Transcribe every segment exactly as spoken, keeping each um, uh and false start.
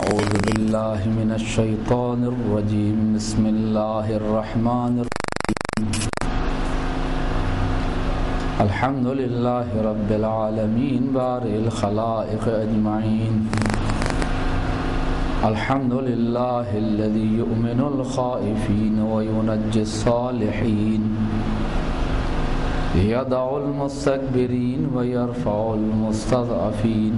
أعوذ بالله من الشيطان الرجيم بسم الله الرحمن الرحيم الحمد لله رب العالمين بارئ الخلائق أجمعين الحمد لله الذي يؤمن الخائفين وينجي الصالحين يدع المستكبرين ويرفع المستضعفين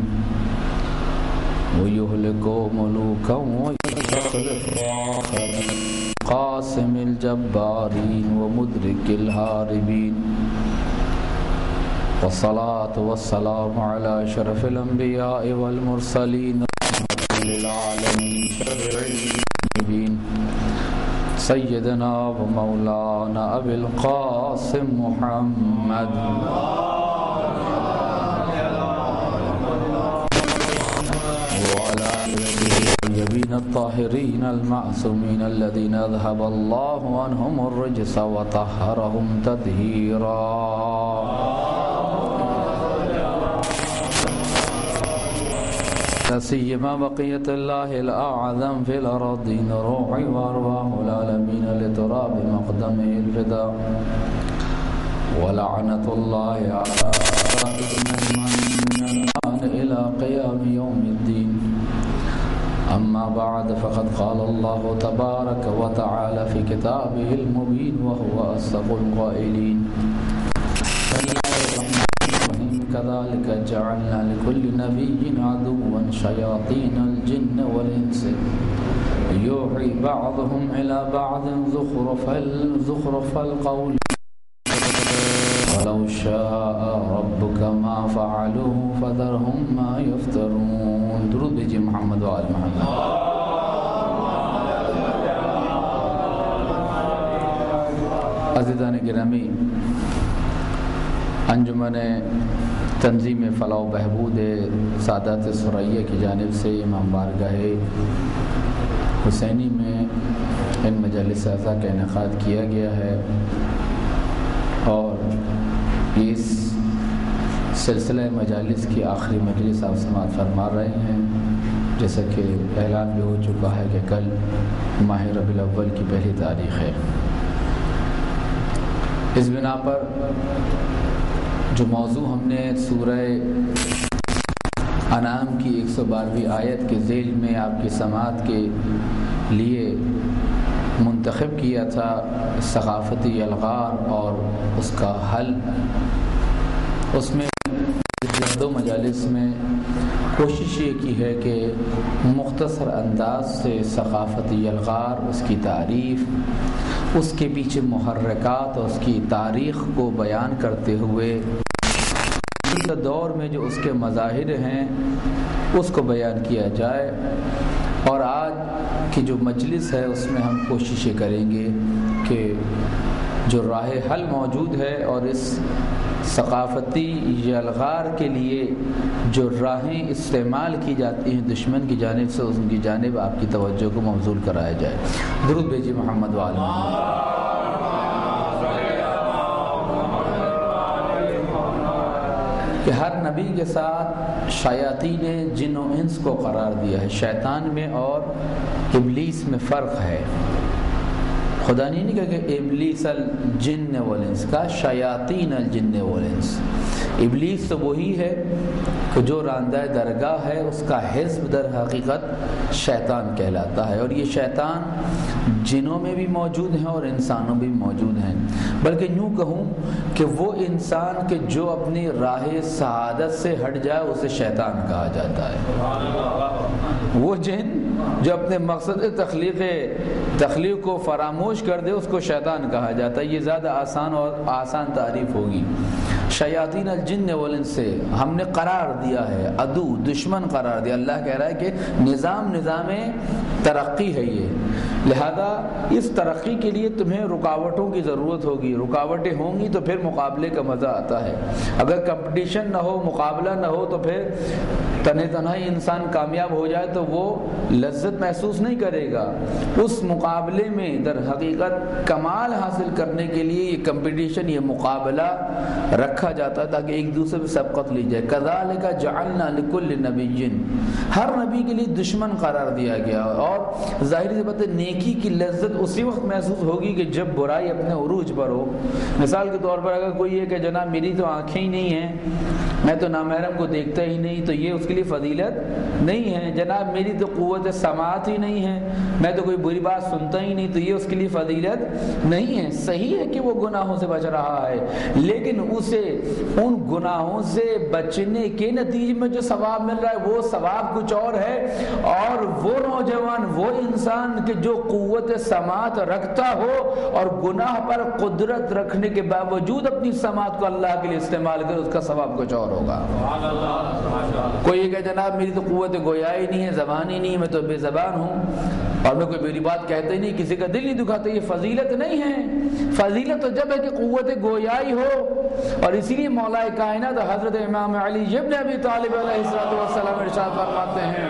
ويهلك ملوكا ويستخلف آخرين قاسم الجبارين ومدرك الهاربين والصلاة والسلام على أشرف الأنبياء والمرسلين للعالمين سيدنا ومولانا أبي القاسم محمد وعلى الطيبين الطاهرين المعصومين الذين أذهب الله عنهم الرجس وطهرهم تطهيرا سيما بقية الله الأعظم في الأراضين روح وأرواح العالمين لتراب مقدمه الفداء ولعنة الله على من إلى قيام يوم الدين أما بعد فقد قال الله تبارك وتعالى في كتابه المبين وهو أصدق القائلين كذلك جعلنا لكل نبي عدوا شياطين الجن والإنس يوحي بعضهم إلى بعض زخرف زخرف القول ولو شاء ربك ما فعلوه فذرهم ما يفترون. درود بھیجئے محمد وآل محمد. عزیزان گرامی، انجمن تنظیم فلاح و بہبود سعادت ثریا کی جانب سے امام بارگاہ حسینی میں ان مجالس اعزا کا انعقاد کیا گیا ہے اور اس سلسلہ مجالس کی آخری مجلس آپ سماعت فرما رہے ہیں. جیسا کہ اعلان بھی ہو چکا ہے کہ کل ماہ ربیع الاول کی پہلی تاریخ ہے. اس بنا پر جو موضوع ہم نے سورہ انعام کی ایک سو بارہویں آیت کے ذیل میں آپ کی سماعت کے لیے منتخب کیا تھا، ثقافتی الغار اور اس کا حل، اس میں دو مجالس میں کوشش یہ کی ہے کہ مختصر انداز سے ثقافتی الغار، اس کی تعریف، اس کے پیچھے محرکات اور اس کی تاریخ کو بیان کرتے ہوئے دور میں جو اس کے مظاہر ہیں اس کو بیان کیا جائے. اور آج کی جو مجلس ہے اس میں ہم کوشش کریں گے کہ جو راہ حل موجود ہے اور اس ثقافتی یلغار کے لیے جو راہیں استعمال کی جاتی ہیں دشمن کی جانب سے، ان کی جانب آپ کی توجہ کو مبذول کرایا جائے. درود بھیجئے محمد وآل محمد. کہ ہر نبی کے ساتھ شیاطین جن و انس کو قرار دیا ہے. شیطان میں اور ابلیس میں فرق ہے. خدا نے نہیں کہا کہ ابلیس الجن والانس کا، شیاطین الجن والانس. ابلیس تو وہی ہے کہ جو راندہ درگاہ ہے، اس کا حزب در حقیقت شیطان کہلاتا ہے. اور یہ شیطان جنوں میں بھی موجود ہیں اور انسانوں میں بھی موجود ہیں. بلکہ یوں کہوں کہ وہ انسان کہ جو اپنی راہ سعادت سے ہٹ جائے اسے شیطان کہا جاتا ہے. وہ جن جو اپنے مقصد تخلیق تخلیق کو فراموش کر دے اس کو شیطان کہا جاتا ہے. یہ زیادہ آسان اور آسان تعریف ہوگی. شیاطین الجن والانس سے ہم نے قرار دیا ہے، عدو، دشمن قرار دیا. اللہ کہہ رہا ہے کہ نظام نظام ترقی ہے یہ، لہذا اس ترقی کے لیے تمہیں رکاوٹوں کی ضرورت ہوگی. رکاوٹیں ہوں گی تو پھر مقابلے کا مزہ آتا ہے. اگر کمپٹیشن نہ ہو، مقابلہ نہ ہو، تو پھر تنہا تنہا ہی انسان کامیاب ہو جائے تو وہ لذت محسوس نہیں کرے گا. اس مقابلے میں در حقیقت کمال حاصل کرنے کے لیے یہ کمپٹیشن، یہ مقابلہ رکھا رکھا جاتا ہے تاکہ ایک دوسرے میں سبقت لی جائے. کذالک جعلنا لکل نبی، ہر نبی کے لیے دشمن قرار دیا گیا. اور ظاہر سی بات ہے نیکی کی لذت اسی وقت محسوس ہوگی کہ جب برائی اپنے عروج پر ہو. مثال کے طور پر اگر کوئی یہ کہ جناب میری تو آنکھیں ہی نہیں ہیں، میں تو نامحرم کو دیکھتا ہی نہیں، تو یہ اس کے لیے فضیلت نہیں ہے. جناب میری تو قوت سماعت ہی نہیں ہے، میں تو کوئی بری بات سنتا ہی نہیں، تو یہ اس کے لیے فضیلت نہیں ہے. صحیح ہے کہ وہ گناہوں سے بچ رہا ہے، لیکن اسے ان گناہوں سے بچنے کے نتیجے میں جو ثواب مل رہا ہے وہ ثواب کچھ اور ہے. اور وہ نوجوان، وہ انسان کہ جو قوت سماعت رکھتا ہو اور گناہ پر قدرت رکھنے کے باوجود اپنی سماعت کو اللہ کے لیے استعمال کرے، اس کا ثواب کچھ اور ہوگا. کوئی یہ کہ جناب میری تو قوت گویائی نہیں ہے، زبان ہی نہیں ہے، میں تو بے زبان ہوں اور میں کوئی میری بات کہتا ہی نہیں، کسی کا دل نہیں دکھاتا، یہ فضیلت نہیں ہے. فضیلت تو جب ہے کہ قوت گویائی ہو. اور اسی لیے مولا کائنات حضرت امام علی ابن ابی طالب علیہ السلام ارشاد فرماتے ہیں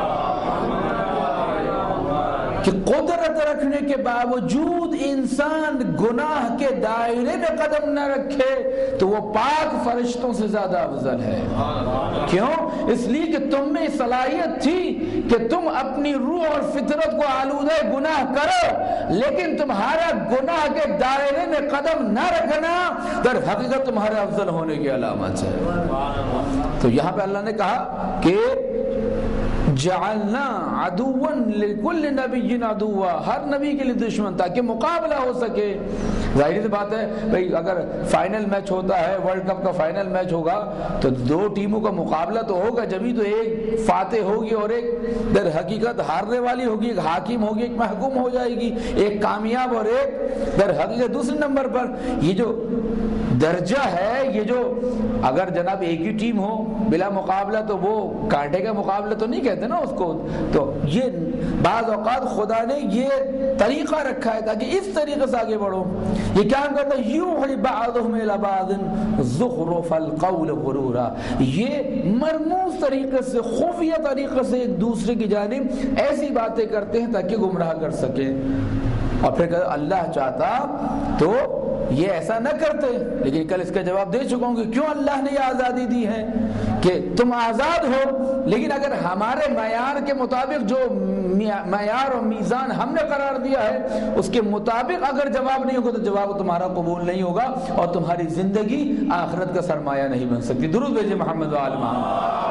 کہ قدرت رکھنے کے باوجود انسان گناہ کے دائرے میں قدم نہ رکھے تو وہ پاک فرشتوں سے زیادہ افضل ہے. کیوں؟ اس لیے کہ تم میں صلاحیت تھی کہ تم اپنی روح اور فطرت کو آلودہ گناہ کرو، لیکن تمہارا گناہ کے دائرے میں قدم نہ رکھنا در حقیقت تمہارے افضل ہونے کی علامت ہے. تو یہاں پہ اللہ نے کہا کہ جعلنا عدوا لکل نبی عدوا، ہر نبی کے لیے دشمن تاکہ مقابلہ ہو سکے. ظاہر سی بات ہے بھئی اگر فائنل میچ ہوتا ہے، ورلڈ کپ کا فائنل میچ ہوگا تو دو ٹیموں کا مقابلہ تو ہوگا، جبھی تو ایک فاتح ہوگی اور ایک در حقیقت ہارنے والی ہوگی، ایک حاکم ہوگی ایک محکوم ہو جائے گی، ایک کامیاب اور ایک در حقیقت دوسرے نمبر پر. یہ جو درجہ ہے، یہ جو اگر جناب ایک ہی ٹیم ہو بلا مقابلہ تو وہ کانٹے کا مقابلہ تو نہیں کہتے نا اس کو. تو یہ بعض اوقات خدا نے یہ طریقہ رکھا ہے تاکہ اس طریقے سے آگے بڑھو. یہ کیا کرتا ہے؟ یوحی بعضهم الی بعض زخرف القول غرورا، یہ مرموز طریقے سے خفیہ طریقے سے ایک دوسرے کی جانب ایسی باتیں کرتے ہیں تاکہ گمراہ کر سکے. اور پھر کہ اللہ چاہتا تو یہ ایسا نہ کرتے، لیکن کل اس کا جواب دے چکا ہوں کہ کیوں اللہ نے یہ آزادی دی ہے کہ تم آزاد ہو. لیکن اگر ہمارے معیار کے مطابق جو معیار اور میزان ہم نے قرار دیا ہے اس کے مطابق اگر جواب نہیں ہوگا تو جواب تمہارا قبول نہیں ہوگا اور تمہاری زندگی آخرت کا سرمایہ نہیں بن سکتی. درود بھیجے محمد و آل محمد.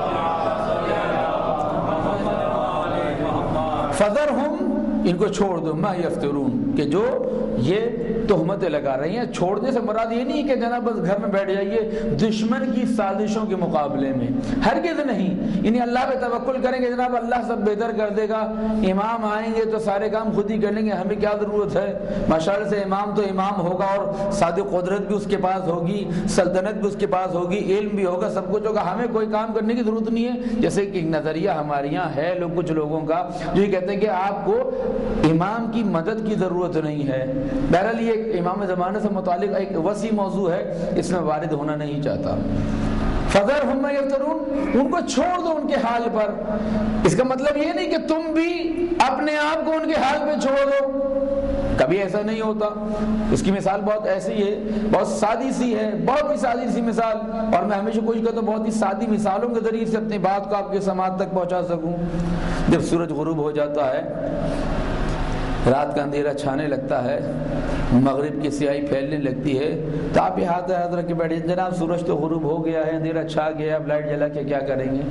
فذرہم، ان کو چھوڑ دو، ما یفترون، کہ جو یہ تہمتیں لگا رہی ہیں. چھوڑنے سے مراد یہ نہیں کہ جناب بس گھر میں بیٹھ جائیے دشمن کی سازشوں کے مقابلے میں، ہرگز نہیں. یعنی اللہ پہ توکل کریں گے جناب اللہ سب بہتر کر دے گا، امام آئیں گے تو سارے کام خود ہی کر لیں گے، ہمیں کیا ضرورت ہے. ماشاءاللہ سے امام تو امام ہوگا اور صادق قدرت بھی اس کے پاس ہوگی، سلطنت بھی اس کے پاس ہوگی، علم بھی ہوگا، سب کچھ ہوگا، ہمیں کوئی کام کرنے کی ضرورت نہیں ہے. جیسے کہ ایک نظریہ ہمارے یہاں ہے لوگ کچھ لوگوں کا جو یہ کہتے ہیں کہ آپ کو امام کی مدد کی ضرورت نہیں ہے. بہرحال یہ امام زمانے سے متعلق ایک وسیع موضوع ہے، اس میں وارد ہونا نہیں چاہتا. فذرہم ما یفترون، ان کو چھوڑ دو ان کے حال پر. اس کا مطلب یہ نہیں کہ تم بھی اپنے آپ کو ان کے حال پہ چھوڑ دو، کبھی ایسا نہیں ہوتا. اس کی مثال بہت ایسی ہے، بہت سادی سی ہے، بہت ہی سادی سی مثال. اور میں ہمیشہ کوشش کرتا ہوں بہت ہی سادی مثالوں کے ذریعے سے اپنی بات کو آپ کے سماعت تک پہنچا سکوں. جب سورج غروب ہو جاتا ہے، رات کا اندھیرا چھانے لگتا ہے، مغرب کی سیاہی پھیلنے لگتی ہے، تو آپ یہ ہاتھ ہاتھ رکھ کے بیٹھے جناب سورج تو غروب ہو گیا ہے، اندھیرا چھا گیا، اب لائٹ جلا کے کیا کریں گے؟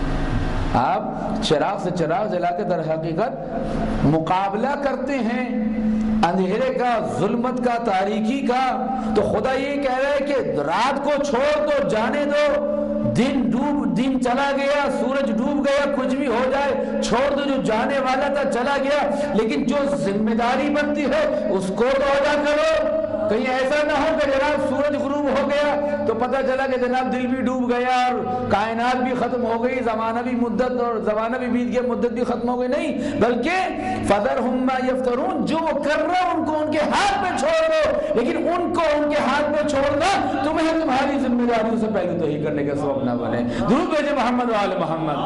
آپ چراغ سے چراغ جلا کے در حقیقت مقابلہ کرتے ہیں اندھیرے کا، ظلمت کا، تاریکی کا. تو خدا یہ کہہ رہا ہے کہ رات کو چھوڑ دو، جانے دو، دن ڈوب دن چلا گیا، سورج ڈوب گیا، کچھ بھی ہو جائے چھوڑ دو، جو جانے والا تھا چلا گیا. لیکن جو ذمہ داری بنتی ہے اس کو تو ادا کرو. کہیں ایسا نہ ہو کہ جناب سورج غروب ہو گیا تو پتہ چلا کہ جناب دل بھی ڈوب گیا اور کائنات بھی ختم ہو گئی، زمانہ بھی مدت اور زمانہ بھی بیت گیا، مدت بھی ختم ہو گئی. نہیں، بلکہ فذرہم ما یفترون، جو وہ کر رہا ان کو ان کے ہاتھ پہ چھوڑ دو. لیکن ان کو ان کے ہاتھ پہ چھوڑنا تمہیں تمہاری ذمہ داریوں سے پہلے تو ہی کرنے کا سبب نہ بنے. درود بھیجے محمد و آل محمد.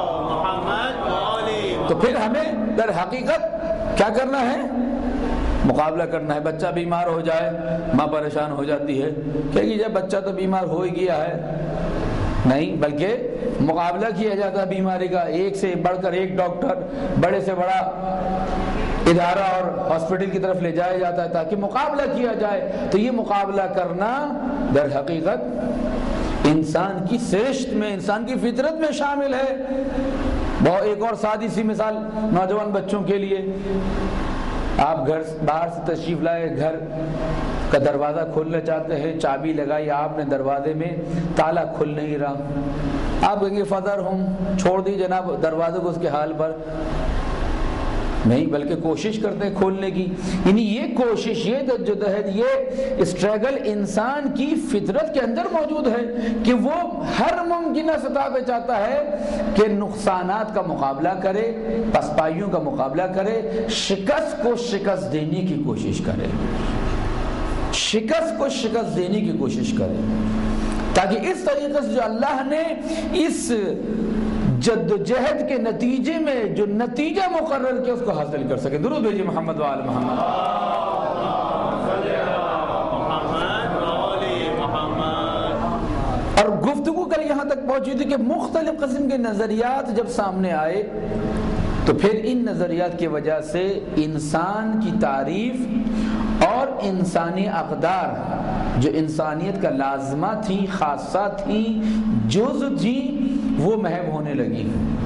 تو پھر ہمیں در حقیقت کیا کرنا ہے؟ مقابلہ کرنا ہے. بچہ بیمار ہو جائے ماں پریشان ہو جاتی ہے, کہ جب بچہ تو بیمار ہو ہی گیا ہے. نہیں, بلکہ مقابلہ کیا جاتا ہے بیماری کا, ایک سے بڑھ کر ایک ڈاکٹر, بڑے سے بڑا ادارہ اور ہاسپٹل کی طرف لے جایا جاتا ہے تاکہ مقابلہ کیا جائے. تو یہ مقابلہ کرنا در حقیقت انسان کی سرشت میں, انسان کی فطرت میں شامل ہے. بہت ایک اور سادی سی مثال نوجوان بچوں کے لیے, آپ گھر باہر سے تشریف لائے, گھر کا دروازہ کھولنا چاہتے ہیں, چابی لگائی آپ نے دروازے میں, تالا کھل نہیں رہا. آپ کہیں گے فدر ہوں, چھوڑ دی جناب دروازے کو اس کے حال پر. نہیں, بلکہ کوشش کرتے ہیں کھولنے کی. یعنی یہ کوشش, یہ جدوجہد, یہ اسٹرگل انسان کی فطرت کے اندر موجود ہے کہ وہ ہر ممکنہ سطح پہ چاہتا ہے کہ نقصانات کا مقابلہ کرے, پسپائیوں کا مقابلہ کرے, شکست کو شکست دینے کی کوشش کرے, شکست کو شکست دینے کی کوشش کرے, تاکہ اس طریقے سے جو اللہ نے اس جد و جہد کے نتیجے میں جو نتیجہ مقرر کیا اس کو حاصل کر سکے. درود بھیجیے محمد و آل محمد. اور گفتگو کل یہاں تک پہنچی تھی کہ مختلف قسم کے نظریات جب سامنے آئے تو پھر ان نظریات کی وجہ سے انسان کی تعریف اور انسانی اقدار جو انسانیت کا لازمہ تھی, خاصہ تھی, جز تھی, وہ محو ہونے لگی.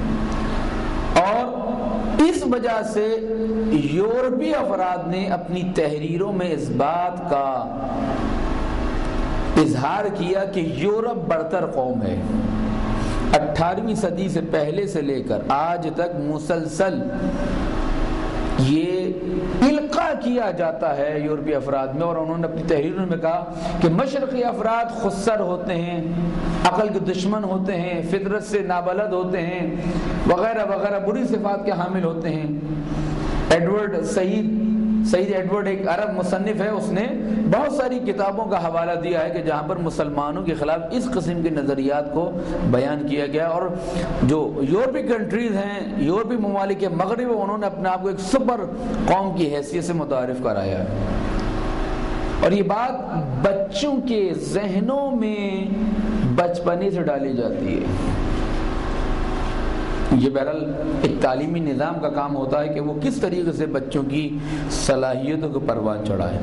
اور اس وجہ سے یورپی افراد نے اپنی تحریروں میں اس بات کا اظہار کیا کہ یورپ برتر قوم ہے. اٹھارہویں صدی سے پہلے سے لے کر آج تک مسلسل یہ القاء کیا جاتا ہے یورپی افراد میں, اور انہوں نے اپنی تحریروں میں کہا کہ مشرقی افراد خودسر ہوتے ہیں, عقل کے دشمن ہوتے ہیں, فطرت سے نابلد ہوتے ہیں, وغیرہ وغیرہ بری صفات کے حامل ہوتے ہیں. ایڈورڈ سعید سعید ایڈورڈ ایک عرب مصنف ہے, اس نے بہت ساری کتابوں کا حوالہ دیا ہے کہ جہاں پر مسلمانوں کے خلاف اس قسم کے نظریات کو بیان کیا گیا. اور جو یورپی کنٹریز ہیں, یورپی ممالک کے مغرب, انہوں نے اپنے آپ کو ایک سپر قوم کی حیثیت سے متعارف کرایا ہے. اور یہ بات بچوں کے ذہنوں میں بچپنے سے ڈالی جاتی ہے. یہ بہرحال ایک تعلیمی نظام کا کام ہوتا ہے کہ وہ کس طریقے سے بچوں کی صلاحیتوں کو پروان چڑھائے.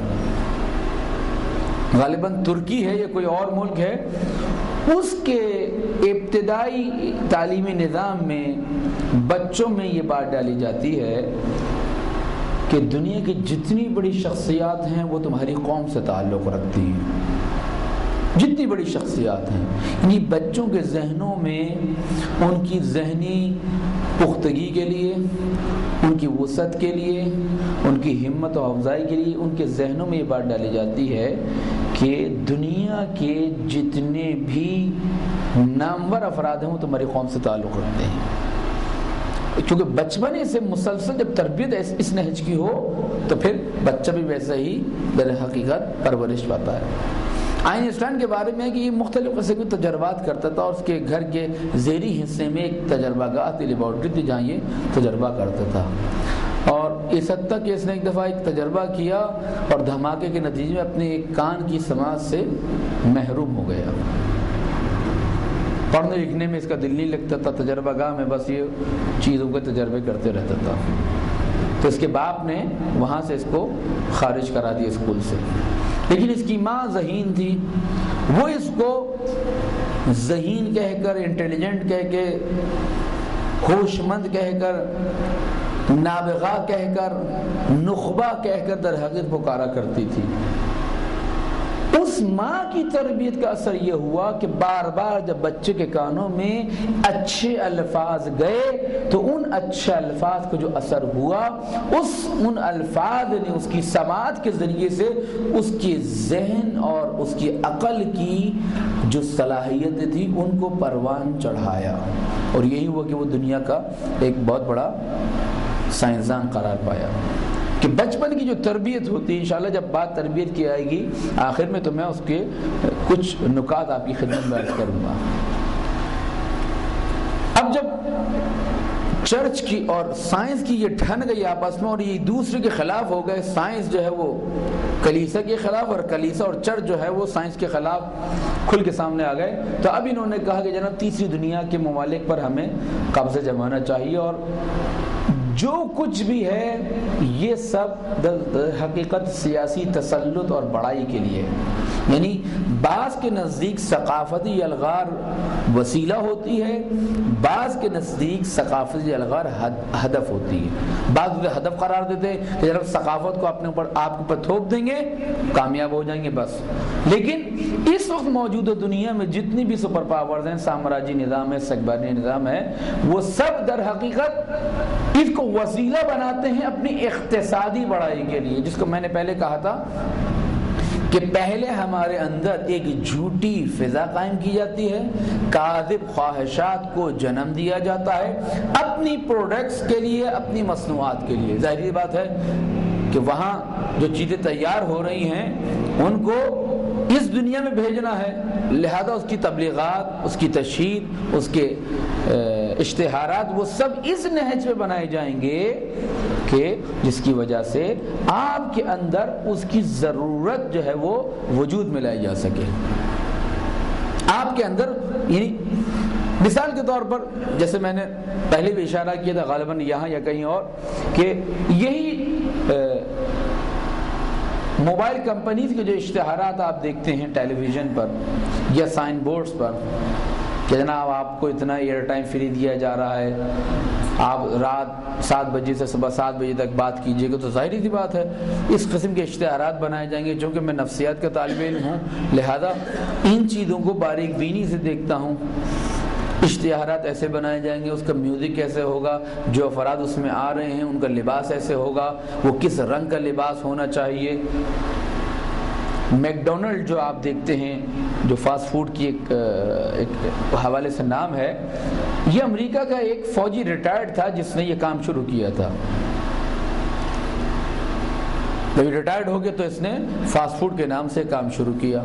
غالباً ترکی ہے یا کوئی اور ملک ہے, اس کے ابتدائی تعلیمی نظام میں بچوں میں یہ بات ڈالی جاتی ہے کہ دنیا کی جتنی بڑی شخصیات ہیں وہ تمہاری قوم سے تعلق رکھتی ہیں, جتنی بڑی شخصیات ہیں. یعنی بچوں کے ذہنوں میں ان کی ذہنی پختگی کے لیے, ان کی وسعت کے لیے, ان کی ہمت و افزائی کے لیے ان کے ذہنوں میں یہ بات ڈالی جاتی ہے کہ دنیا کے جتنے بھی نامور افراد ہیں وہ تمہاری قوم سے تعلق رکھتے ہیں. کیونکہ بچپنے سے مسلسل جب تربیت اس نہج کی ہو تو پھر بچہ بھی ویسا ہی در حقیقت پرورش پاتا ہے. آئن اسٹائن کے بارے میں کہ یہ مختلف قسم کے تجربات کرتا تھا, اور اس کے گھر کے زیری حصے میں ایک تجربہ گاہ تھی, لیبارٹری تھی, جہاں یہ تجربہ کرتا تھا. اور اس حد تک کہ اس نے ایک دفعہ ایک تجربہ کیا اور دھماکے کے نتیجے میں اپنے ایک کان کی سماعت سے محروم ہو گیا. پڑھنے لکھنے میں اس کا دل نہیں لگتا تھا, تجربہ گاہ میں بس یہ چیزوں کے تجربے کرتے رہتا تھا. تو اس کے باپ نے وہاں سے اس کو خارج کرا دیا اسکول سے. لیکن اس کی ماں ذہین تھی, وہ اس کو ذہین کہہ کر, انٹیلیجنٹ کہہ کے, ہوش مند کہہ کر, نابغہ کہہ کر, نخبہ کہہ کر در حقیقت پکارا کرتی تھی. اس ماں کی تربیت کا اثر یہ ہوا کہ بار بار جب بچے کے کانوں میں اچھے الفاظ گئے تو ان اچھے الفاظ کا جو اثر ہوا, اس ان الفاظ نے اس کی سماعت کے ذریعے سے اس کے ذہن اور اس کی عقل کی جو صلاحیتیں تھیں ان کو پروان چڑھایا. اور یہی ہوا کہ وہ دنیا کا ایک بہت بڑا سائنسدان قرار پایا. کہ بچپن کی جو تربیت ہوتی ہے, انشاءاللہ جب بات تربیت کی آئے گی آخر میں تو میں اس کے کچھ نکات آپ کی خدمت میں عرض کروں گا. اب جب چرچ کی اور سائنس کی یہ ٹھن گئی آپس میں اور یہ دوسرے کے خلاف ہو گئے. سائنس جو ہے وہ کلیسا کے خلاف اور کلیسا اور چرچ جو ہے وہ سائنس کے خلاف کھل کے سامنے آ گئے. تو اب انہوں نے کہا کہ جناب تیسری دنیا کے ممالک پر ہمیں قبضہ جمانا چاہیے اور جو کچھ بھی ہے یہ سب حقیقت سیاسی تسلط اور بڑائی کے لیے. یعنی بعض کے نزدیک ثقافتی الغار وسیلہ ہوتی ہے, بعض کے نزدیک ثقافتی الغار ہدف ہوتی ہے. بعض اسے ہدف قرار دیتے ہیں کہ جب ثقافت کو اپنے اوپر آپ کے اوپر تھوپ دیں گے کامیاب ہو جائیں گے بس. لیکن اس وقت موجودہ دنیا میں جتنی بھی سپر پاورز ہیں, سامراجی نظام ہے, سکبرانی نظام ہے, وہ سب در حقیقت اس کو وسیلہ بناتے ہیں اپنی اقتصادی بڑائی کے لیے. جس کو میں نے پہلے کہا تھا کہ پہلے ہمارے اندر ایک جھوٹی فضا قائم کی جاتی ہے, کاذب خواہشات کو جنم دیا جاتا ہے اپنی پروڈکٹس کے لیے, اپنی مصنوعات کے لیے. ظاہری بات ہے کہ وہاں جو چیزیں تیار ہو رہی ہیں ان کو اس دنیا میں بھیجنا ہے, لہذا اس کی تبلیغات, اس کی تشہیر, اس کے اشتہارات وہ سب اس نہج پہ بنائے جائیں گے کہ جس کی وجہ سے آپ کے اندر اس کی ضرورت جو ہے وہ وجود میں لائی جا سکے. آپ کے اندر یعنی مثال کے طور پر جیسے میں نے پہلے بھی اشارہ کیا تھا غالباً یہاں یا کہیں اور, کہ یہی موبائل کمپنیز کے جو اشتہارات آپ دیکھتے ہیں ٹیلی ویژن پر یا سائن بورڈز پر کہ جناب آپ کو اتنا ایئر ٹائم فری دیا جا رہا ہے, آپ رات سات بجے سے صبح سات بجے تک بات کیجئے گا, تو ظاہری سی بات ہے اس قسم کے اشتہارات بنائے جائیں گے. چونکہ میں نفسیات کا طالب علم ہوں لہذا ان چیزوں کو باریک بینی سے دیکھتا ہوں. اشتہارات ایسے بنائے جائیں گے, اس کا میوزک کیسے ہوگا, جو افراد اس میں آ رہے ہیں ان کا لباس ایسے ہوگا, وہ کس رنگ کا لباس ہونا چاہیے. میک ڈونلڈ جو آپ دیکھتے ہیں جو فاسٹ فوڈ کی ایک, ایک حوالے سے نام ہے, یہ امریکہ کا ایک فوجی ریٹائرڈ تھا جس نے یہ کام شروع کیا تھا. جب ریٹائرڈ ہو گیا تو اس نے فاسٹ فوڈ کے نام سے کام شروع کیا.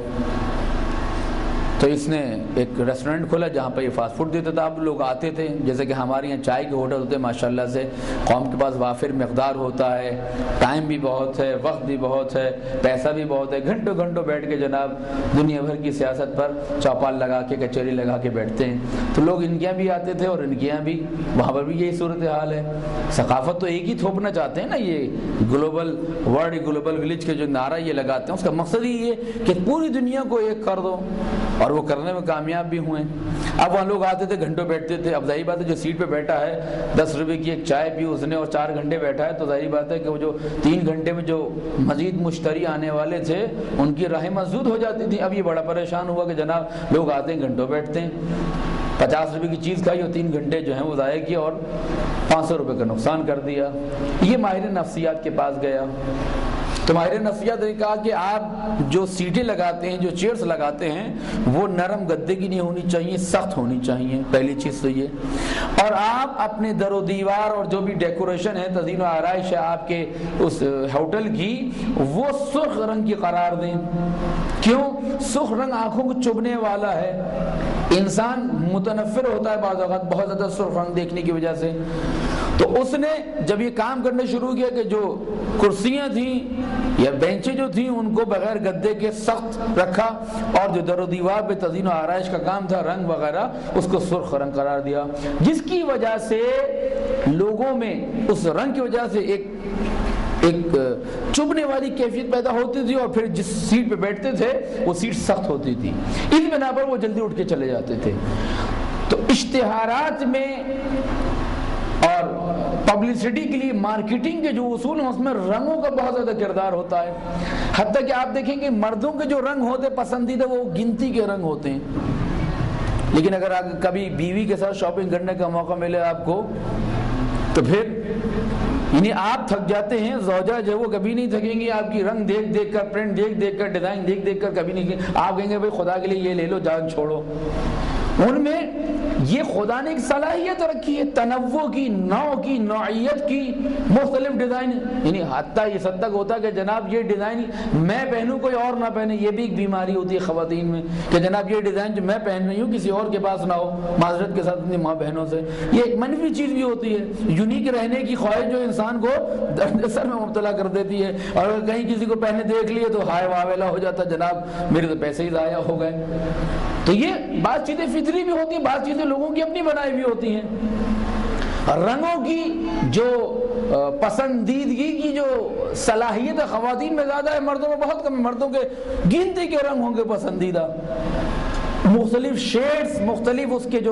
تو اس نے ایک ریسٹورنٹ کھولا جہاں پہ یہ فاسٹ فوڈ دیتا تھا. اب لوگ آتے تھے, جیسے کہ ہمارے یہاں چائے کے ہوٹل ہوتے ہیں ماشاءاللہ سے, قوم کے پاس وافر مقدار ہوتا ہے, ٹائم بھی بہت ہے, وقت بھی بہت ہے, پیسہ بھی بہت ہے, گھنٹوں گھنٹوں بیٹھ کے جناب دنیا بھر کی سیاست پر چوپال لگا کے کچہری لگا کے بیٹھتے ہیں. تو لوگ ان کے یہاں بھی آتے تھے اور ان کے یہاں بھی, وہاں پر بھی یہی صورتحال ہے. ثقافت تو ایک ہی تھوپنا چاہتے ہیں نا, یہ گلوبل ورلڈ گلوبل ولیج کے جو نعرہ یہ لگاتے ہیں اس کا مقصد ہی یہ کہ پوری دنیا کو ایک کر دو, اور وہ کرنے میں کامیاب بھی ہوئے. اب وہاں لوگ آتے تھے, گھنٹوں بیٹھتے تھے. اب ظاہر بات ہے جو سیٹ پہ بیٹھا ہے دس روپے کی ایک چائے پی اس نے اور چار گھنٹے بیٹھا ہے, تو ظاہر بات ہے کہ وہ جو تین گھنٹے میں جو مزید مشتری آنے والے تھے ان کی راہیں مسدود ہو جاتی تھی. اب یہ بڑا پریشان ہوا کہ جناب لوگ آتے ہیں گھنٹوں بیٹھتے ہیں, پچاس روپے کی چیز کھائی اور تین گھنٹے جو ہیں وہ ضائع کیا اور پانچ سو روپے کا نقصان کر دیا. یہ ماہر نفسیات کے پاس گیا. تو ماہر نفسیات نے کہا کہ آپ جو سیٹیں لگاتے ہیں, جو چیئرز لگاتے ہیں, وہ نرم گدے کی نہیں ہونی چاہیے, سخت ہونی چاہیے. پہلی چیز تو یہ. اور آپ اپنے در و دیوار اور جو بھی ڈیکوریشن ہے, تزئین و آرائش ہے آپ کے اس ہوٹل کی, وہ سرخ رنگ کی قرار دیں. کیوں؟ سرخ رنگ آنکھوں کو چبھنے والا ہے. انسان متنفر ہوتا ہے بعض اوقات بہت زیادہ سرخ رنگ دیکھنے کی وجہ سے. تو اس نے جب یہ کام کرنے شروع کیا کہ جو کرسیاں تھیں یا بینچیں جو تھیں ان کو بغیر گدے کے سخت رکھا, اور جو در و دیوار پہ تزئین و آرائش کا کام تھا رنگ وغیرہ اس کو سرخ رنگ قرار دیا, جس کی وجہ سے لوگوں میں اس رنگ کی وجہ سے ایک ایک چبھنے والی کیفیت پیدا ہوتی تھی, اور پھر جس سیٹ پہ بیٹھتے تھے وہ سیٹ سخت ہوتی تھی. اس بنا پر وہ جلدی اٹھ کے چلے جاتے تھے. تو اشتہارات میں اور پبلسٹی کے لیے مارکیٹنگ کے جو اصول ہیں اس میں رنگوں کا بہت زیادہ کردار ہوتا ہے. حتیٰ کہ آپ دیکھیں کہ مردوں کے جو رنگ ہوتے پسندیدہ وہ گنتی کے رنگ ہوتے ہیں, لیکن اگر کبھی بیوی کے ساتھ شاپنگ کرنے کا موقع ملے آپ کو تو پھر یعنی آپ تھک جاتے ہیں, زوجہ جو وہ کبھی نہیں تھکیں گی آپ کی رنگ دیکھ دیکھ کر, پرنٹ دیکھ دیکھ کر, ڈیزائن دیکھ دیکھ کر, کبھی نہیں. آپ کہیں گے بھائی خدا کے لیے یہ لے لو, جان چھوڑو. ان میں یہ خدا نے ایک صلاحیت رکھی ہے تنوع کی، نوع کی، نوعیت کی، مختلف ڈیزائن، یعنی حتیٰ یہ حد تک ہوتا ہے کہ جناب یہ ڈیزائن میں پہنوں کوئی اور نہ پہنے، یہ بھی ایک بیماری ہوتی ہے خواتین میں کہ جناب یہ ڈیزائن جو میں پہن رہی ہوں کسی اور کے پاس نہ ہو، معذرت کے ساتھ اپنی ماں بہنوں سے. یہ ایک منفی چیز بھی ہوتی ہے، یونیک رہنے کی خواہش جو انسان کو درد سر میں مبتلا کر دیتی ہے، اور اگر کہیں کسی کو پہنے دیکھ لیے تو ہائے واویلا ہو جاتا جناب میرے تو پیسے ہی ضائع ہو گئے. تو یہ بعض چیزیں فطری بھی ہوتی ہیں، بعض چیزیں لوگوں کی اپنی بنائی بھی ہوتی ہیں. رنگوں کی جو پسندیدگی کی جو صلاحیت خواتین میں زیادہ ہے، مردوں میں بہت کم ہے. مردوں کے گنتی کے رنگ ہوں گے پسندیدہ، مختلف شیڈز، مختلف اس کے جو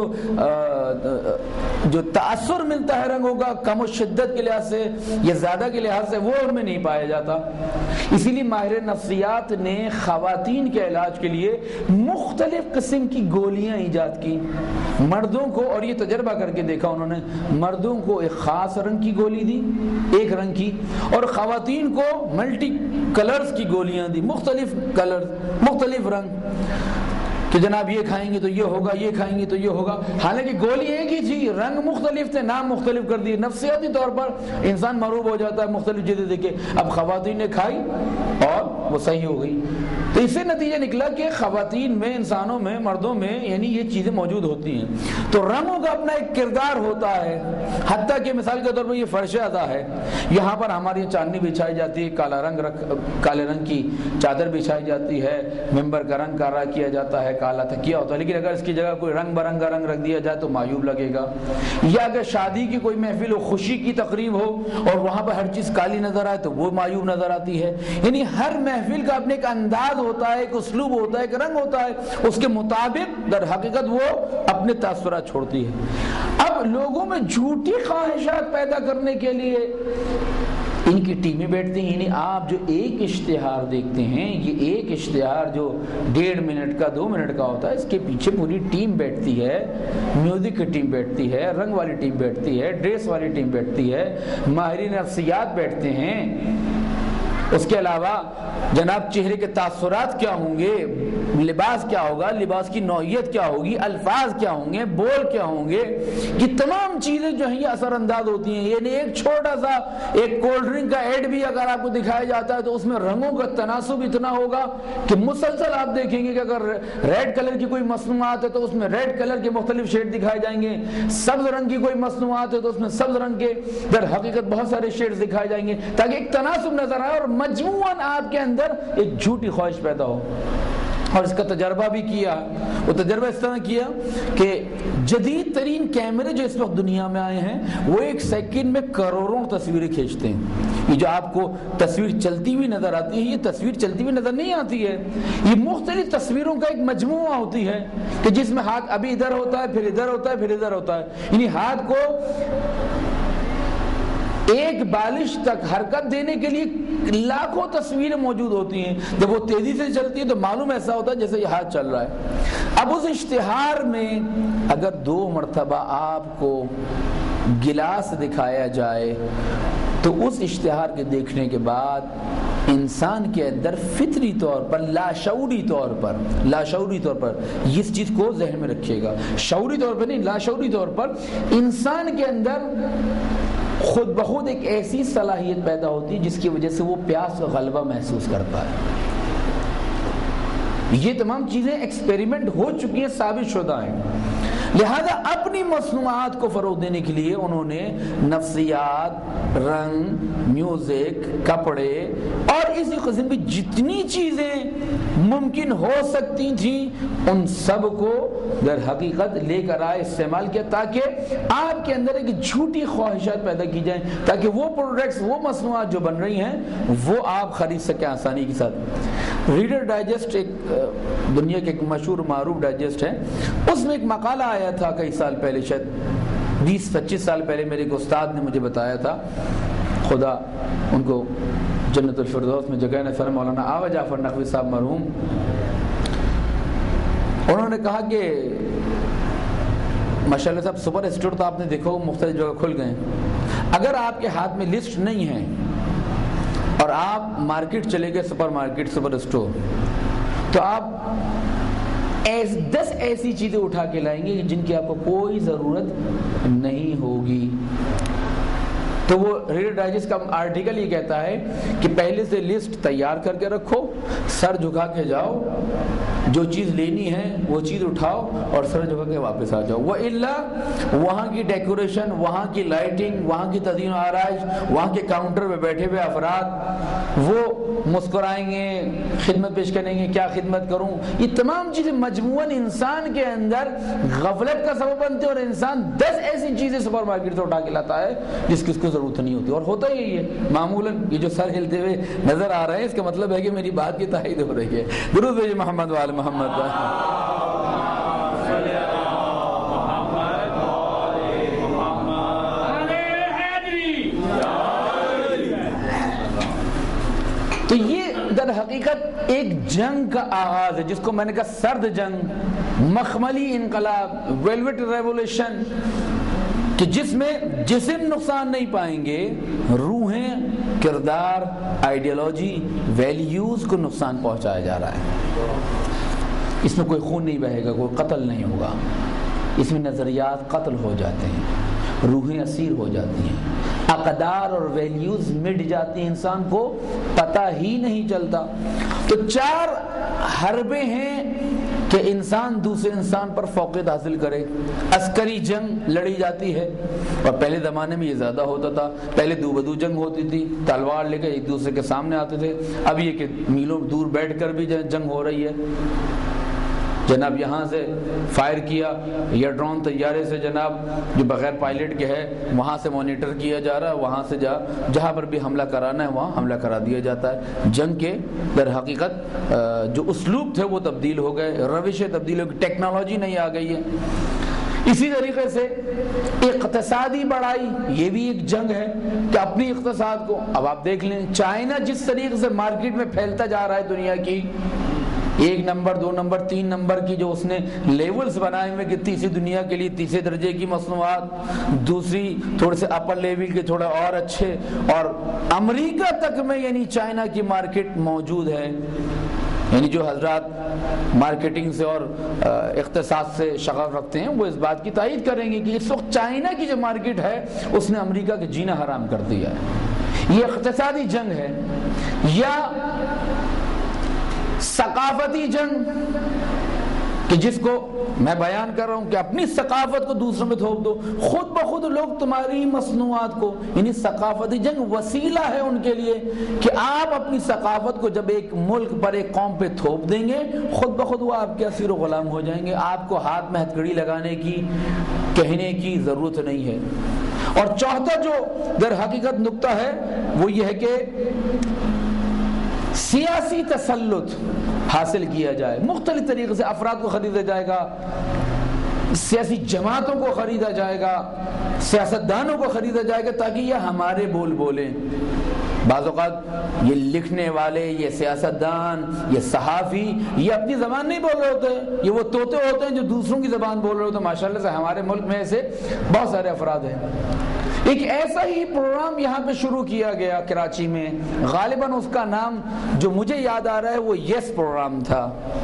جو تاثر ملتا ہے رنگوں کا کم و شدت کے لحاظ سے یا زیادہ کے لحاظ سے، وہ ان میں نہیں پایا جاتا. اسی لیے ماہر نفسیات نے خواتین کے علاج کے لیے مختلف قسم کی گولیاں ایجاد کی. مردوں کو، اور یہ تجربہ کر کے دیکھا انہوں نے، مردوں کو ایک خاص رنگ کی گولی دی، ایک رنگ کی، اور خواتین کو ملٹی کلرز کی گولیاں دی، مختلف کلرز، مختلف رنگ، کہ جناب یہ کھائیں گے تو یہ ہوگا، یہ کھائیں گے تو یہ ہوگا. حالانکہ گولی ایک ہی تھی، رنگ مختلف تھے، نام مختلف کر دیے. نفسیاتی طور پر انسان مرعوب ہو جاتا ہے مختلف چیزیں دیکھ کے. اب خواتین نے کھائی اور وہ صحیح ہو گئی. تو اس سے نتیجہ نکلا کہ خواتین میں، انسانوں میں، مردوں میں یعنی یہ چیزیں موجود ہوتی ہیں. تو رنگوں کا اپنا ایک کردار ہوتا ہے. حتیٰ کہ مثال کے طور پر یہ فرش ادا ہے، یہاں پر ہماری چاندنی بچھائی جاتی ہے، کالا رنگ رکھ کالے رنگ کی چادر بچھائی جاتی ہے، ممبر کا رنگ کالا کیا جاتا ہے، کالا تکیہ ہوتا ہے. لیکن اگر اس کی جگہ کوئی رنگ برنگا رنگ رکھ دیا جائے تو معیوب لگے گا. یا اگر شادی کی کوئی محفل ہو، خوشی کی تقریب ہو، اور وہاں پر ہر چیز کالی نظر آئے تو وہ معیوب نظر آتی ہے. یعنی ہر محفل کا اپنے ایک انداز ہوتا ہے، ایک اسلوب ہوتا ہے، ایک رنگ ہوتا ہے، اس کے مطابق در حقیقت وہ اپنے تاثرات چھوڑتی ہے. اب لوگوں میں جھوٹی خواہشات پیدا کرنے کے لیے ان کی ٹیمیں بیٹھتی ہیں. یعنی آپ جو ایک اشتہار دیکھتے ہیں، یہ ایک اشتہار جو ڈیڑھ منٹ کا، دو منٹ کا ہوتا ہے، اس کے پیچھے پوری ٹیم بیٹھتی ہے. میوزک کی ٹیم بیٹھتی ہے، رنگ والی ٹیم بیٹھتی ہے، ڈریس والی ٹیم بیٹھتی ہے، ماہرین نفسیات بیٹھتے ہیں. اس کے علاوہ جناب چہرے کے تاثرات کیا ہوں گے، لباس کیا ہوگا، لباس کی نوعیت کیا ہوگی، الفاظ کیا ہوں گے، بول کیا ہوں گے، یہ تمام چیزیں جو ہیں یہ اثر انداز ہوتی ہیں. یعنی ایک چھوٹا سا ایک کولڈ ڈرنک کا ایڈ بھی اگر آپ کو دکھایا جاتا ہے تو اس میں رنگوں کا تناسب اتنا ہوگا کہ مسلسل آپ دیکھیں گے کہ اگر ریڈ کلر کی کوئی مصنوعات ہے تو اس میں ریڈ کلر کے مختلف شیڈ دکھائے جائیں گے، سبز رنگ کی کوئی مصنوعات ہے تو اس میں سبز رنگ کے در حقیقت بہت سارے شیڈز دکھائے جائیں گے، تاکہ ایک تناسب نظر آئے اور مجموعاً آپ کے اندر ایک جھوٹی خواہش پیدا ہو. اور اس کا تجربہ بھی کیا. وہ تجربہ اس طرح کیا کہ جدید ترین کیمرے جو اس وقت دنیا میں آئے ہیں وہ ایک سیکنڈ میں کروڑوں تصویریں کھینچتے ہیں. یہ جو آپ کو تصویر چلتی ہوئی نظر آتی ہے، یہ تصویر چلتی ہوئی نظر نہیں آتی ہے، یہ مختلف تصویروں کا ایک مجموعہ ہوتی ہے کہ جس میں ہاتھ ابھی ادھر ہوتا ہے، پھر ادھر ہوتا ہے، پھر ادھر ہوتا ہے. یعنی ہاتھ کو ایک بالش تک حرکت دینے کے لیے لاکھوں تصویریں موجود ہوتی ہیں. جب وہ تیزی سے چلتی ہے تو معلوم ایسا ہوتا ہے جیسے یہ ہاتھ چل رہا ہے. اب اس اشتہار میں اگر دو مرتبہ آپ کو گلاس دکھایا جائے تو اس اشتہار کے دیکھنے کے بعد انسان کے اندر فطری طور پر، لاشعوری طور پر لاشعوری طور پر اس چیز کو ذہن میں رکھیے گا، شعوری طور پر نہیں، لاشعوری طور پر انسان کے اندر خود بخود ایک ایسی صلاحیت پیدا ہوتی ہے جس کی وجہ سے وہ پیاس کا غلبہ محسوس کرتا ہے. یہ تمام چیزیں ایکسپیریمنٹ ہو چکی ہیں، ثابت شدہ ہیں. لہذا اپنی مصنوعات کو فروغ دینے کے لیے انہوں نے نفسیات، رنگ، میوزک، کپڑے اور اسی قسم کی جتنی چیزیں ممکن ہو سکتی تھیں ان سب کو در حقیقت لے کر آئے، استعمال کیا، تاکہ آپ کے اندر ایک جھوٹی خواہشات پیدا کی جائیں، تاکہ وہ پروڈکٹس، وہ مصنوعات جو بن رہی ہیں وہ آپ خرید سکیں آسانی کے ساتھ. ریڈر ڈائجسٹ ایک دنیا کے ایک مشہور معروف ڈائجسٹ ہے، اس میں ایک مقالہ آیا تھا کئی سال پہلے، شاید بیس پچیس سال پہلے میرے ایک استاد نے مجھے بتایا تھا، خدا ان کو جنت الفردوس میں جگہ نصیب، مولانا آغا جعفر نقوی صاحب مرحوم. انہوں نے کہا کہ ماشاءاللہ صاحب سپر اسٹور تو آپ نے دیکھو مختلف جگہ کھل گئے، اگر آپ کے ہاتھ میں لسٹ نہیں ہے اور آپ مارکیٹ چلے گئے، سپر مارکیٹ، سپر اسٹور، تو آپ ایس دس ایسی چیزیں اٹھا کے لائیں گے جن کی آپ کو کوئی ضرورت نہیں ہوگی. تو وہ ریڈر ڈائجسٹ کا آرٹیکل یہ کہتا ہے کہ پہلے سے لسٹ تیار کر کے رکھو, سر جھکا کے جاؤ, جو چیز لینی ہے وہ چیز اٹھاؤ اور سر جھکا کے واپس آ جاؤ. وَإِلَّا وہاں کی ڈیکوریشن, وہاں کی لائٹنگ, وہاں کی تزئین و آرائش, وہاں کے کاؤنٹر پہ بیٹھے ہوئے افراد وہ مسکرائیں گے, خدمت پیش کریں گے, کیا خدمت کروں. یہ تمام چیزیں مجموعاً انسان کے اندر غفلت کا سبب بنتے ہیں اور انسان دس ایسی چیزیں سپر مارکیٹ سے اٹھا کے لاتا ہے جس کی اس کو ضرورت نہیں ہوتی. اور ہوتا ہی یہی ہے معمولاً. یہ جو سر ہلتے ہوئے نظر آ رہے ہیں اس کا مطلب ہے کہ میری بات کی تائید ہو رہی ہے. درود بھیجئے محمد وآل محمد. تو یہ در حقیقت ایک جنگ کا آغاز ہے جس کو میں نے کہا سرد جنگ, مخملی انقلاب, ویلویٹ ریولوشن, کہ جس میں جسم نقصان نہیں پائیں گے, روحیں, کردار, آئیڈیالوجی, ویلیوز کو نقصان پہنچایا جا رہا ہے. اس میں کوئی خون نہیں بہے گا, کوئی قتل نہیں ہوگا. اس میں نظریات قتل ہو جاتے ہیں, روحیں اسیر ہو جاتی ہیں, اقدار اور ویلیوز مٹ جاتی ہیں, انسان کو پتہ ہی نہیں چلتا. تو چار حربیں ہیں کہ انسان دوسرے انسان پر فوقیت حاصل کرے. عسکری جنگ لڑی جاتی ہے, اور پہلے زمانے میں یہ زیادہ ہوتا تھا. پہلے دو بدو جنگ ہوتی تھی, تلوار لے کے ایک دوسرے کے سامنے آتے تھے. اب یہ کہ میلوں دور بیٹھ کر بھی جنگ ہو رہی ہے. جناب یہاں سے فائر کیا یا ڈرون طیارے سے جناب جو بغیر پائلٹ کے ہے وہاں سے مانیٹر کیا جا رہا ہے, وہاں سے جا جہاں پر بھی حملہ کرانا ہے وہاں حملہ کرا دیا جاتا ہے. جنگ کے در حقیقت جو اسلوب تھے وہ تبدیل ہو گئے, روشیں تبدیل ہو گئی, ٹیکنالوجی نہیں آ گئی ہے. اسی طریقے سے اقتصادی بڑائی, یہ بھی ایک جنگ ہے کہ اپنی اقتصاد کو, اب آپ دیکھ لیں چائنا جس طریقے سے مارکیٹ میں پھیلتا جا رہا ہے دنیا کی, ایک نمبر, دو نمبر, تین نمبر کی جو اس نے لیولز بنائے ہوئے کہ تیسری دنیا کے لیے تیسرے درجے کی مصنوعات, دوسری تھوڑے سے اپر لیول کے تھوڑا اور اچھے, اور امریکہ تک میں یعنی چائنا کی مارکیٹ موجود ہے. یعنی جو حضرات مارکیٹنگ سے اور اقتصاد سے شغف رکھتے ہیں وہ اس بات کی تائید کریں گے کہ اس وقت چائنا کی جو مارکیٹ ہے اس نے امریکہ کے جینا حرام کر دیا ہے. یہ اقتصادی جنگ ہے. یا ثقافتی جنگ کہ جس کو میں بیان کر رہا ہوں کہ اپنی ثقافت کو دوسروں میں تھوپ دو, خود بخود لوگ تمہاری مصنوعات کو, یعنی ثقافتی جنگ وسیلہ ہے ان کے لیے کہ آپ اپنی ثقافت کو جب ایک ملک پر, ایک قوم پہ تھوپ دیں گے خود بخود وہ آپ کے اسیر و غلام ہو جائیں گے. آپ کو ہاتھ میں ہتھکڑی لگانے کی, کہنے کی ضرورت نہیں ہے. اور چوتھا جو در حقیقت نقطہ ہے وہ یہ ہے کہ سیاسی تسلط حاصل کیا جائے. مختلف طریقے سے افراد کو خریدا جائے گا, سیاسی جماعتوں کو خریدا جائے گا, سیاستدانوں کو خریدا جائے گا تاکہ یہ ہمارے بول بولیں. بعض اوقات یہ لکھنے والے, یہ سیاستدان, یہ صحافی یہ اپنی زبان نہیں بول رہے ہوتے, یہ وہ طوطے ہوتے ہیں جو دوسروں کی زبان بول رہے ہوتے ہیں. ماشاءاللہ سے ہمارے ملک میں ایسے بہت سارے افراد ہیں. ایک ایسا ہی پروگرام یہاں پہ شروع کیا گیا کراچی میں, غالباً اس کا نام جو مجھے یاد آ رہا ہے وہ یس پروگرام تھا.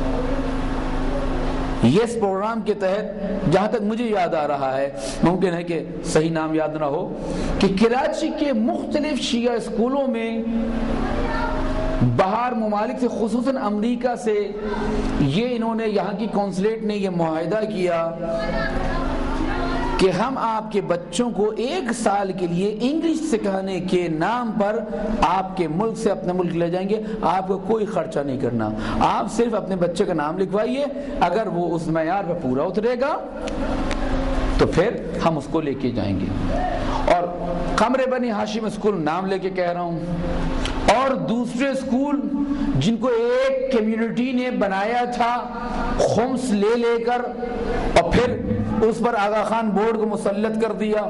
یس پروگرام کے تحت جہاں تک مجھے یاد آ رہا ہے, ممکن ہے کہ صحیح نام یاد نہ ہو, کہ کراچی کے مختلف شیعہ اسکولوں میں باہر ممالک سے خصوصاً امریکہ سے یہ انہوں نے, یہاں کی کونسلیٹ نے یہ معاہدہ کیا کہ ہم آپ کے بچوں کو ایک سال کے لیے انگلش سکھانے کے نام پر آپ کے ملک سے اپنے ملک لے جائیں گے, آپ کو کوئی خرچہ نہیں کرنا, آپ صرف اپنے بچے کا نام لکھوائیے, اگر وہ اس معیار پہ پورا اترے گا تو پھر ہم اس کو لے کے جائیں گے. اور قمر بنی ہاشم اسکول نام لے کے کہہ رہا ہوں, اور دوسرے اسکول جن کو ایک کمیونٹی نے بنایا تھا خمس لے لے کر اور پھر اس پر آغا خان بورڈ کو مسلط کر دیا,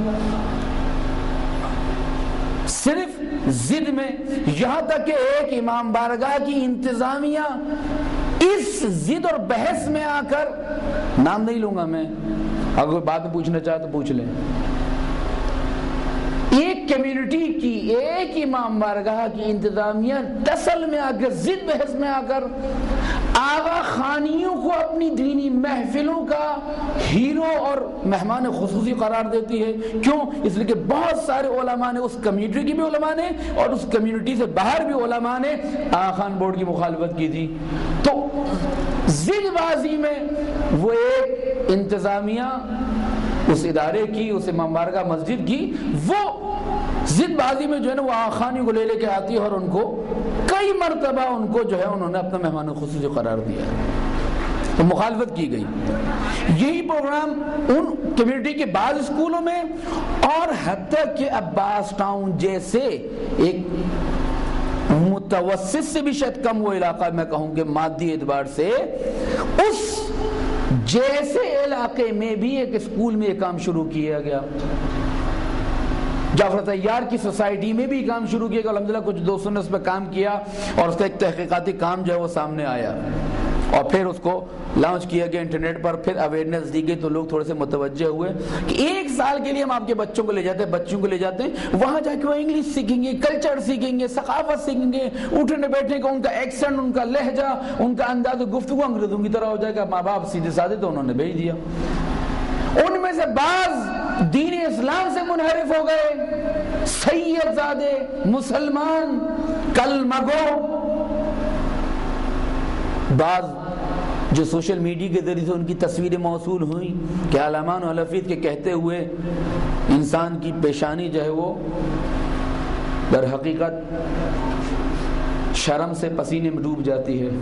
صرف ضد میں, یہاں تک کہ ایک امام بارگاہ کی انتظامیہ اس ضد اور بحث میں آ کر, نام نہیں لوں گا میں, اگر کوئی بات میں پوچھنا چاہے تو پوچھ لیں, ایک ایک کمیونٹی کی، ایک امام بارگاہ کی انتظامیہ دسل میں آ کر، ضد بحث میں آ کر آغا خانیوں کو اپنی دینی محفلوں کا ہیرو اور مہمان خصوصی قرار دیتی ہے. کیوں؟ اس لیے کہ بہت سارے علماء نے، اس کمیونٹی کی بھی علماء نے اور اس کمیونٹی سے باہر بھی علماء نے آغا خان بورڈ کی مخالفت کی تھی. تو ضد بازی میں وہ ایک انتظامیہ اس ادارے کی، اس امام بارگاہ مسجد کی، وہ ضد بازی میں جو ہے نا وہ آغا خانیوں کو لے لے کے آتی ہے اور ان کو کئی مرتبہ ان کو جو ہے انہوں نے اپنا مہمان خصوصی قرار دیا، تو مخالفت کی گئی. یہی پروگرام ان کمیونٹی کے بعض اسکولوں میں اور حتیٰ کہ عباس ٹاؤن جیسے ایک متوسط سے بھی شاید کم وہ علاقہ میں کہوں کہ مادی اعتبار سے، اس جیسے علاقے میں بھی ایک اسکول میں یہ کام شروع کیا گیا. جعفر طیار کی سوسائٹی میں بھی کام شروع کیا گیا. الحمدللہ کچھ دوستوں نے اس پہ کام کیا اور اس کا ایک تحقیقاتی کام جو ہے وہ سامنے آیا اور پھر اس کو لانچ کیا گیا انٹرنیٹ پر. پھر اویئرنیس دی گئی تو لوگ تھوڑے سے متوجہ ہوئے کہ ایک سال کے لیے ہم آپ کے بچوں کو لے جاتے ہیں، بچوں کو لے جاتے ہیں، وہاں جا کے وہ انگلش سیکھیں گے، کلچر سیکھیں گے، ثقافت سیکھیں گے، اٹھنے بیٹھنے کا ان کا ایکسنٹ، ان کا لہجہ، ان کا انداز گفتگو انگریزوں کی طرح ہو جائے گا. ماں باپ سیدھے سادے تو انہوں نے بھیج دیا. ان میں سے بعض دین اسلام سے منحرف ہو گئے، سید زادے، مسلمان، کلمگو. بعض جو سوشل میڈیا کے ذریعے سے ان کی تصویریں موصول ہوئیں کہ علامان و حلفیت کے کہتے ہوئے انسان کی پیشانی جو ہے وہ در حقیقت شرم سے پسینے میں ڈوب جاتی ہے.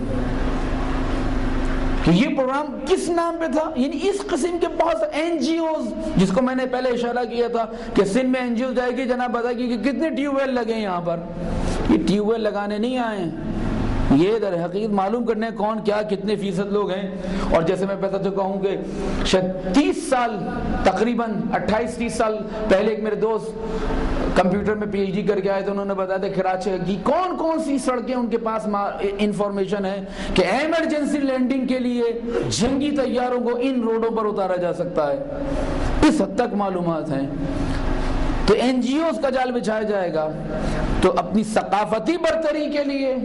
کہ یہ پروگرام کس نام پہ تھا؟ یعنی اس قسم کے بہت سے این جی اوز، جس کو میں نے پہلے اشارہ کیا تھا کہ سندھ میں این جی اوز جائے گی، جناب بتائے گی کہ کتنے ٹیوب ویل لگے یہاں پر. یہ ٹیوب ویل لگانے نہیں آئے ہیں، یہ در حقیقت معلوم کرنے کون کیا کتنے فیصد لوگ ہیں. اور جیسے میں بتا چکا ہوں کہ شاید تیس سال تقریباً اٹھائیس تیس سال پہلے ایک میرے دوست کمپیوٹر میں پی ایچ ڈی کر کے آئے تھے، انہوں نے بتایا تھا کراچی کی کون کون سی سڑکیں ان کے پاس انفارمیشن ہے کہ ایمرجنسی لینڈنگ کے لیے جنگی طیاروں کو ان روڈوں پر اتارا جا سکتا ہے. اس حد تک معلومات ہیں. تو این جی اوز کا جال بچھایا جائے گا. تو اپنی ثقافتی برتری کے لیے،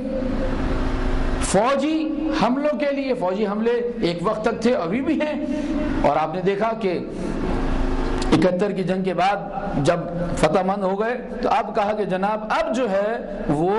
فوجی حملوں کے لیے، فوجی حملے ایک وقت تک تھے، ابھی بھی ہیں. اور آپ نے دیکھا کہ اکہتر کی جنگ کے بعد جب فتح مند ہو گئے تو اب کہا کہ جناب اب جو ہے وہ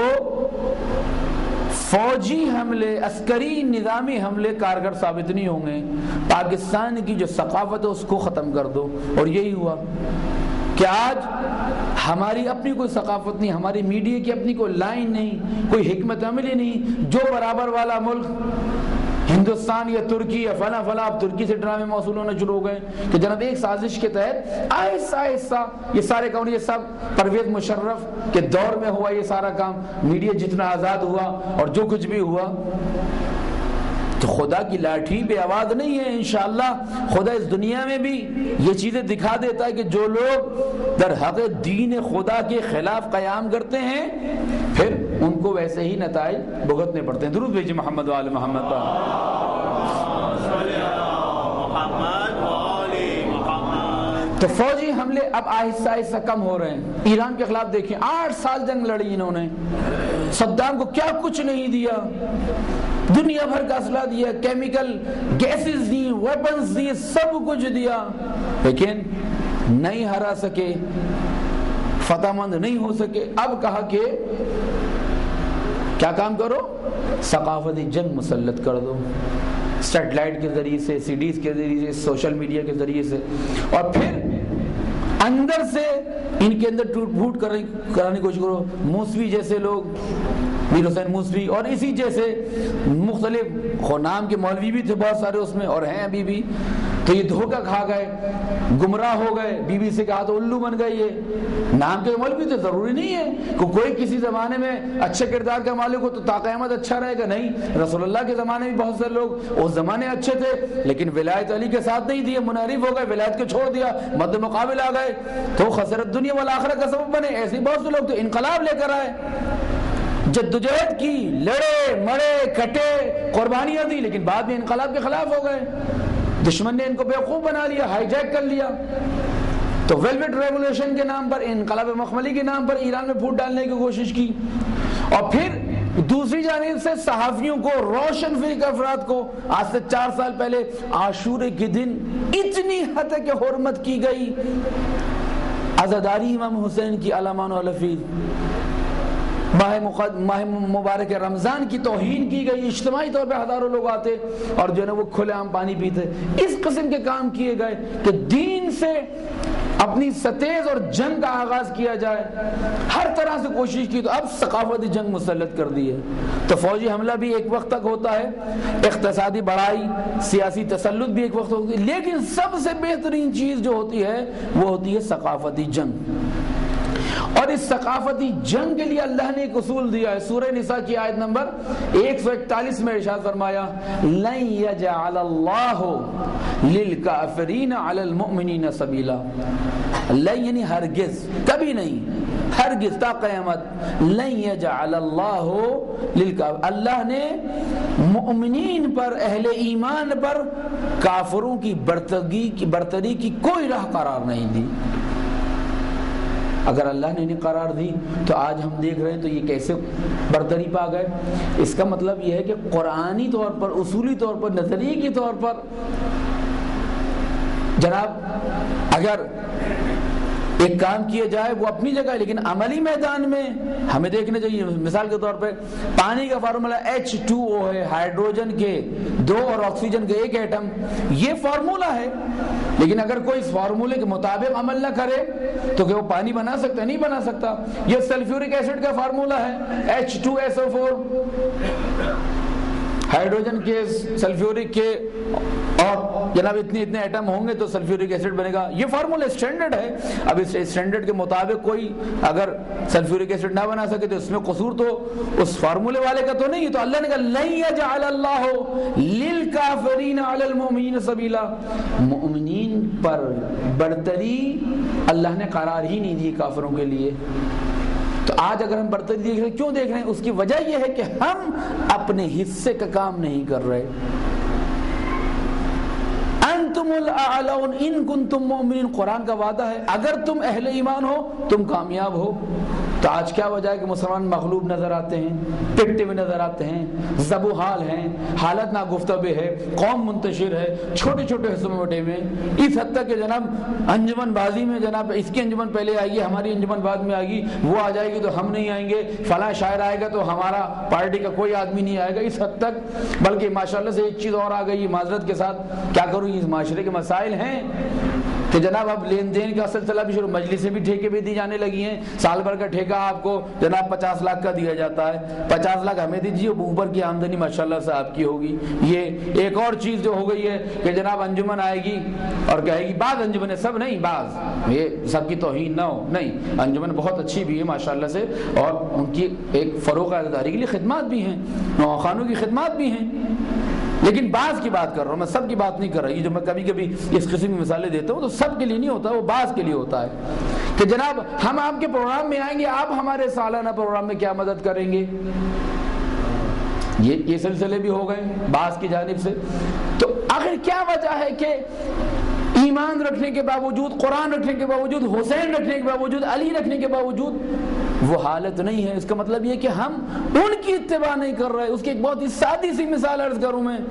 فوجی حملے، عسکری نظامی حملے کارگر ثابت نہیں ہوں گے. پاکستان کی جو ثقافت ہے اس کو ختم کر دو. اور یہی ہوا کہ آج ہماری اپنی کوئی ثقافت نہیں، ہماری میڈیا کی اپنی کوئی لائن نہیں، کوئی حکمت عملی نہیں. جو برابر والا ملک ہندوستان یا ترکی یا فلاں فلاں، اب ترکی سے ڈرامے موصول ہونے شروع ہو گئے کہ جناب ایک سازش کے تحت آہستہ آہستہ یہ سارے کام، یہ سب پرویز مشرف کے دور میں ہوا یہ سارا کام. میڈیا جتنا آزاد ہوا اور جو کچھ بھی ہوا، تو خدا کی لاٹھی پہ آواز نہیں ہے. انشاءاللہ خدا اس دنیا میں بھی یہ چیزیں دکھا دیتا ہے کہ جو لوگ در حق دین خدا کے خلاف قیام کرتے ہیں پھر ان کو ویسے ہی نتائج بھگتنے پڑتے ہیں. درود بھیجیے محمد و آل محمد پر. تو فوجی حملے اب آہستہ آہستہ کم ہو رہے ہیں. ایران کے خلاف دیکھیں، آٹھ سال جنگ لڑی انہوں نے، صدام کو کیا کچھ نہیں دیا، دنیا بھر کا اسلحہ دیا، کیمیکل گیسز دی، ویپنز دی، سب کچھ دیا، لیکن نہیں ہرا سکے، فتح مند نہیں ہو سکے. اب کہا کہ کیا کام کرو؟ ثقافتی جنگ مسلط کر دو، سیٹلائٹ کے ذریعے سے، سی ڈیز کے ذریعے سے، سوشل میڈیا کے ذریعے سے. اور پھر اندر سے ان کے اندر ٹوٹ پھوٹ کرانے کی کوشش کرو. موسوی جیسے لوگ، میر حسین موسوی اور اسی جیسے مختلف نام کے مولوی بھی تھے بہت سارے اس میں اور ہیں ابھی بھی، تو یہ دھوکہ کھا گئے، گمراہ ہو گئے. بی بی سے کہا تو الو بن گئے. یہ نام کے مولوی تو ضروری نہیں ہے کہ کوئی کسی زمانے میں اچھے کردار کا مالک ہو تو تا قیامت اچھا رہے گا. نہیں، رسول اللہ کے زمانے میں بہت سے لوگ اس زمانے اچھے تھے لیکن ولایت علی کے ساتھ نہیں دیے، منحرف ہو گئے، ولایت کو چھوڑ دیا، مد مقابل آ گئے تو خسرت دنیا والآخرہ کا سبب بنے. ایسے بہت سے لوگ تو انقلاب لے کر آئے، جدوجہد کی، لڑے مرے کٹے، قربانیاں دی، لیکن بعد میں انقلاب کے خلاف ہو گئے. دشمن نے ان کو بیوقوف بنا لیا، ہائی جیک کر لیا. تو ویلویٹ ریولوشن کے نام پر، انقلاب مخملی کے نام پر ایران میں پھوٹ ڈالنے کی کوشش کی، اور پھر دوسری جانب سے صحافیوں کو، روشن فکر افراد کو آج سے چار سال پہلے عاشورے کے دن اتنی حد تک حرمت کی گئی، عزاداری امام حسین کی علامان و لفیظ، ماہ ماہ مبارک رمضان کی توہین کی گئی، اجتماعی طور پہ ہزاروں لوگ آتے اور جو ہے نا وہ کھلے عام پانی پیتے۔ اس قسم کے کام کیے گئے کہ دین سے اپنی ستیز اور جنگ کا آغاز کیا جائے، ہر طرح سے کوشش کی، تو اب ثقافتی جنگ مسلط کر دی ہے۔ تو فوجی حملہ بھی ایک وقت تک ہوتا ہے، اقتصادی بڑھائی، سیاسی تسلط بھی ایک وقت ہوتی ہے، لیکن سب سے بہترین چیز جو ہوتی ہے وہ ہوتی ہے ثقافتی جنگ۔ اور اس ثقافتی جنگ کے لیے اللہ نے ایک اصول دیا ہے۔ سورہ نساء کی آیت نمبر ایک سو اکتالیس میں ارشاد فرمایا، لن یجعل اللہ للکافرین علی المؤمنین سبیلا، لن یعنی ہرگز، کبھی نہیں، ہرگز تا قیامت، لن یجعل اللہ للکافرین، اللہ نے مؤمنین پر، اہل ایمان پر کافروں کی برتری کی برتری کی کوئی راہ قرار نہیں دی۔ اگر اللہ نے انہیں قرار دی تو آج ہم دیکھ رہے ہیں تو یہ کیسے برتری پا گئے۔ اس کا مطلب یہ ہے کہ قرآنی طور پر، اصولی طور پر، نظریے کے طور پر جناب اگر ایک کام کیا جائے وہ اپنی جگہ ہے، لیکن عملی میدان میں ہمیں دیکھنا چاہیے۔ مثال کے طور پہ پانی کا فارمولا ایچ ٹو او ہے، ہائیڈروجن کے دو اور آکسیجن کے ایک ایٹم، یہ فارمولا ہے، لیکن اگر کوئی اس فارمولے کے مطابق عمل نہ کرے تو کہ وہ پانی بنا سکتا ہے؟ نہیں بنا سکتا۔ یہ سلفیورک ایسڈ کا فارمولا ہے، H two S O four, hydrogen کے، سلفیورک کے، اور جناب اتنے اتنے ایٹم ہوں گے تو سلفیورک ایسڈ بنے گا۔ یہ فارمولا اسٹینڈرڈ ہے۔ اب اس اسٹینڈرڈ کے مطابق کوئی اگر سلفیورک ایسڈ نہ بنا سکے تو اس میں قصور تو اس فارمولے والے کا تو نہیں ہے۔ تو اللہ نے کہا لن یجعل اللہ للکافرین علی المؤمنین سبیلا، مؤمنین پر برتری اللہ نے قرار ہی نہیں دی کافروں کے لیے۔ تو آج اگر ہم برتری دیکھ رہے ہیں، کیوں دیکھ رہے ہیں؟ اس کی وجہ یہ ہے کہ ہم اپنے حصے کا کام نہیں کر رہے۔ انتم الاعلون ان کنتم مؤمنین، قرآن کا وعدہ ہے اگر تم اہل ایمان ہو تم کامیاب ہو۔ تو آج کیا وجہ ہے کہ مسلمان مغلوب نظر آتے ہیں، پٹے ہوئے نظر آتے ہیں، زبو حال ہیں، حالت ناگفتگو ہے، قوم منتشر ہے، چھوٹے چھوٹے حصوں میں بٹے ہوئے، اس حد تک کہ جناب انجمن بازی میں جناب اس کی انجمن پہلے آئے گی، ہماری انجمن بعد میں آئے گی، وہ آ جائے گی تو ہم نہیں آئیں گے، فلاں شاعر آئے گا تو ہمارا پارٹی کا کوئی آدمی نہیں آئے گا، اس حد تک۔ بلکہ ماشاءاللہ سے ایک چیز اور آ گئی، معذرت کے ساتھ کیا کروں، اس معاشرے کے مسائل ہیں کہ جناب اب لین دین کا سلسلہ بھی شروع، مجلسیں بھی ٹھیکے بھی دی جانے لگی ہیں، سال بھر کا ٹھیکہ آپ کو جناب پچاس لاکھ کا دیا جاتا ہے، پچاس لاکھ ہمیں دیجیے، اوپر کی آمدنی ماشاءاللہ سے آپ کی ہوگی۔ یہ ایک اور چیز جو ہو گئی ہے کہ جناب انجمن آئے گی اور کہے گی، بعض انجمن سب نہیں، بعض، یہ سب کی توہین نہ ہو، نہیں، انجمن بہت اچھی بھی ہے ماشاءاللہ سے، اور ان کی ایک فروغ عزاداری کے لیے خدمات بھی ہیں، نوخانوں کی خدمات بھی ہیں، لیکن بعض کی بات کر رہا ہوں میں، سب کی بات نہیں کر رہا۔ یہ جو میں کبھی کبھی اس قسم کی مثالیں دیتا ہوں تو سب کے لیے نہیں ہوتا، وہ بعض کے لیے ہوتا ہے کہ جناب ہم آپ کے پروگرام میں آئیں گے، آپ ہمارے سالانہ پروگرام میں کیا مدد کریں گے، یہ یہ سلسلے بھی ہو گئے بعض کی جانب سے۔ تو آخر کیا وجہ ہے کہ ایمان رکھنے کے باوجود، قرآن رکھنے کے باوجود، حسین رکھنے کے باوجود، علی رکھنے کے باوجود وہ حالت نہیں ہے؟ اس کا مطلب یہ کہ ہم ان کی اتباع نہیں کر رہے۔ اس کی ایک بہت ہی سادی سی مثال عرض کروں میں،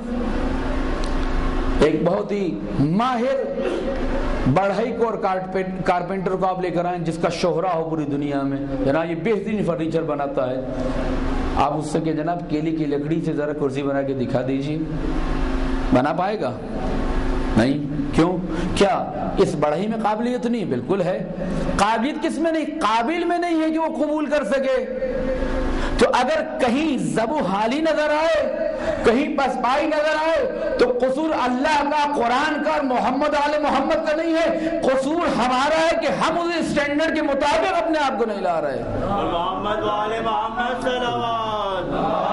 ایک بہت ہی ماہر بڑھئی کو اور کارپینٹر کو آپ لے کر آئیں جس کا شہرہ ہو پوری دنیا میں، جناب یہ بہترین فرنیچر بناتا ہے، آپ اس سے کہ جناب کیلی کی لکڑی سے ذرا کرسی بنا کے دکھا دیجیے، بنا پائے گا؟ نہیں۔ کیوں؟ کیا اس بڑھئی میں قابلیت نہیں؟ بالکل ہے۔ قابلیت کس میں نہیں؟ قابل میں نہیں ہے کہ وہ قبول کر سکے۔ تو اگر کہیں زبو حالی نظر آئے، کہیں پسپائی نظر آئے تو قصور اللہ کا، قرآن کا اور محمد آل محمد کا نہیں ہے، قصور ہمارا ہے کہ ہم اس اسٹینڈرڈ کے مطابق اپنے آپ کو نہیں لا رہے۔ محمد آل محمد صلوات۔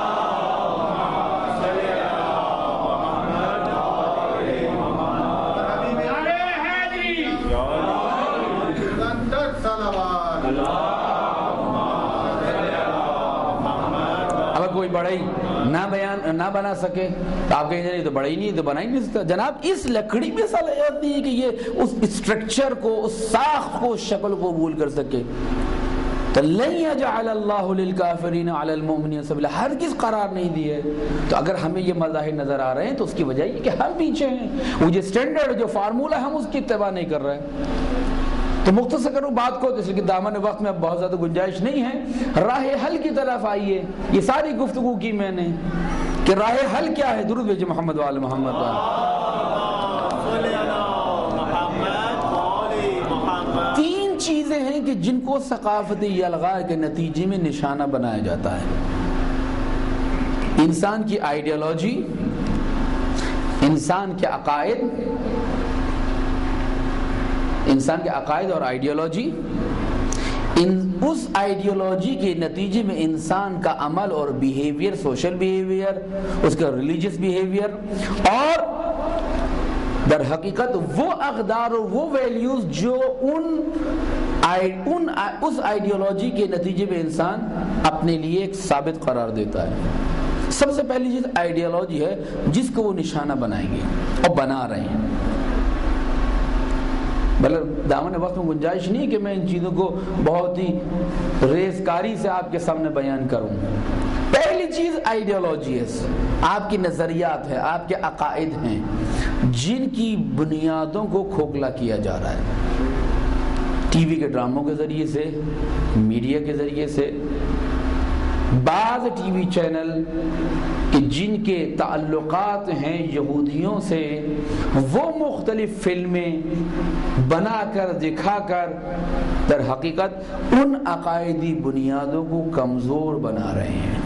کوئی بڑھئی نہ بیان نہ بنا سکے تو آپ کہیں نہیں تو بڑا ہی نہیں تو بنا ہی نہیں سکتا. جناب اس لکڑی میں صلاحیت نہیں ہے کہ یہ اس اسٹرکچر کو، اس ساخت کو، اس شکل کو قبول کر سکے. تو لن یجعل اللہ للکافرین علی المؤمنین سبیلا، ہرگز قرار نہیں دی ہے. تو اگر ہمیں یہ مظاہر نظر آ رہے ہیں تو اس کی وجہ یہ کہ ہم پیچھے ہیں، وہ جو اسٹینڈرڈ جو فارمولہ ہم اس کی اتباع نہیں کر رہے ہیں. تو مختصر کروں بات کو، جیسے کہ دامن وقت میں اب بہت زیادہ گنجائش نہیں ہے، راہ حل کی طرف آئیے. یہ ساری گفتگو کی میں نے کہ راہ حل کیا ہے. درود بھیجے محمد وآل محمد. تین چیزیں ہیں کہ جن کو ثقافتی الغاء کے نتیجے میں نشانہ بنایا جاتا ہے. انسان کی آئیڈیالوجی، انسان کے عقائد، انسان کے عقائد اور آئیڈیالوجی، ان اس آئیڈیالوجی کے نتیجے میں انسان کا عمل اور بیہیویئر، سوشل بیہیویئر، اس کا ریلیجس بیہیویئر، اور در حقیقت وہ اقدار اور وہ ویلیوز جو ان ان اس آئیڈیالوجی کے نتیجے میں انسان اپنے لیے ایک ثابت قرار دیتا ہے. سب سے پہلی چیز آئیڈیالوجی ہے جس کو وہ نشانہ بنائیں گے اور بنا رہے ہیں. بلکہ دامن وقت میں گنجائش نہیں کہ میں ان چیزوں کو بہت ہی ریزکاری سے آپ کے سامنے بیان کروں. پہلی چیز آئیڈیالوجی ہے، آپ کی نظریات ہے، آپ کے عقائد ہیں جن کی بنیادوں کو کھوکھلا کیا جا رہا ہے. ٹی وی کے ڈراموں کے ذریعے سے، میڈیا کے ذریعے سے، بعض ٹی وی چینل کہ جن کے تعلقات ہیں یہودیوں سے، وہ مختلف فلمیں بنا کر دکھا کر در حقیقت ان عقائدی بنیادوں کو کمزور بنا رہے ہیں.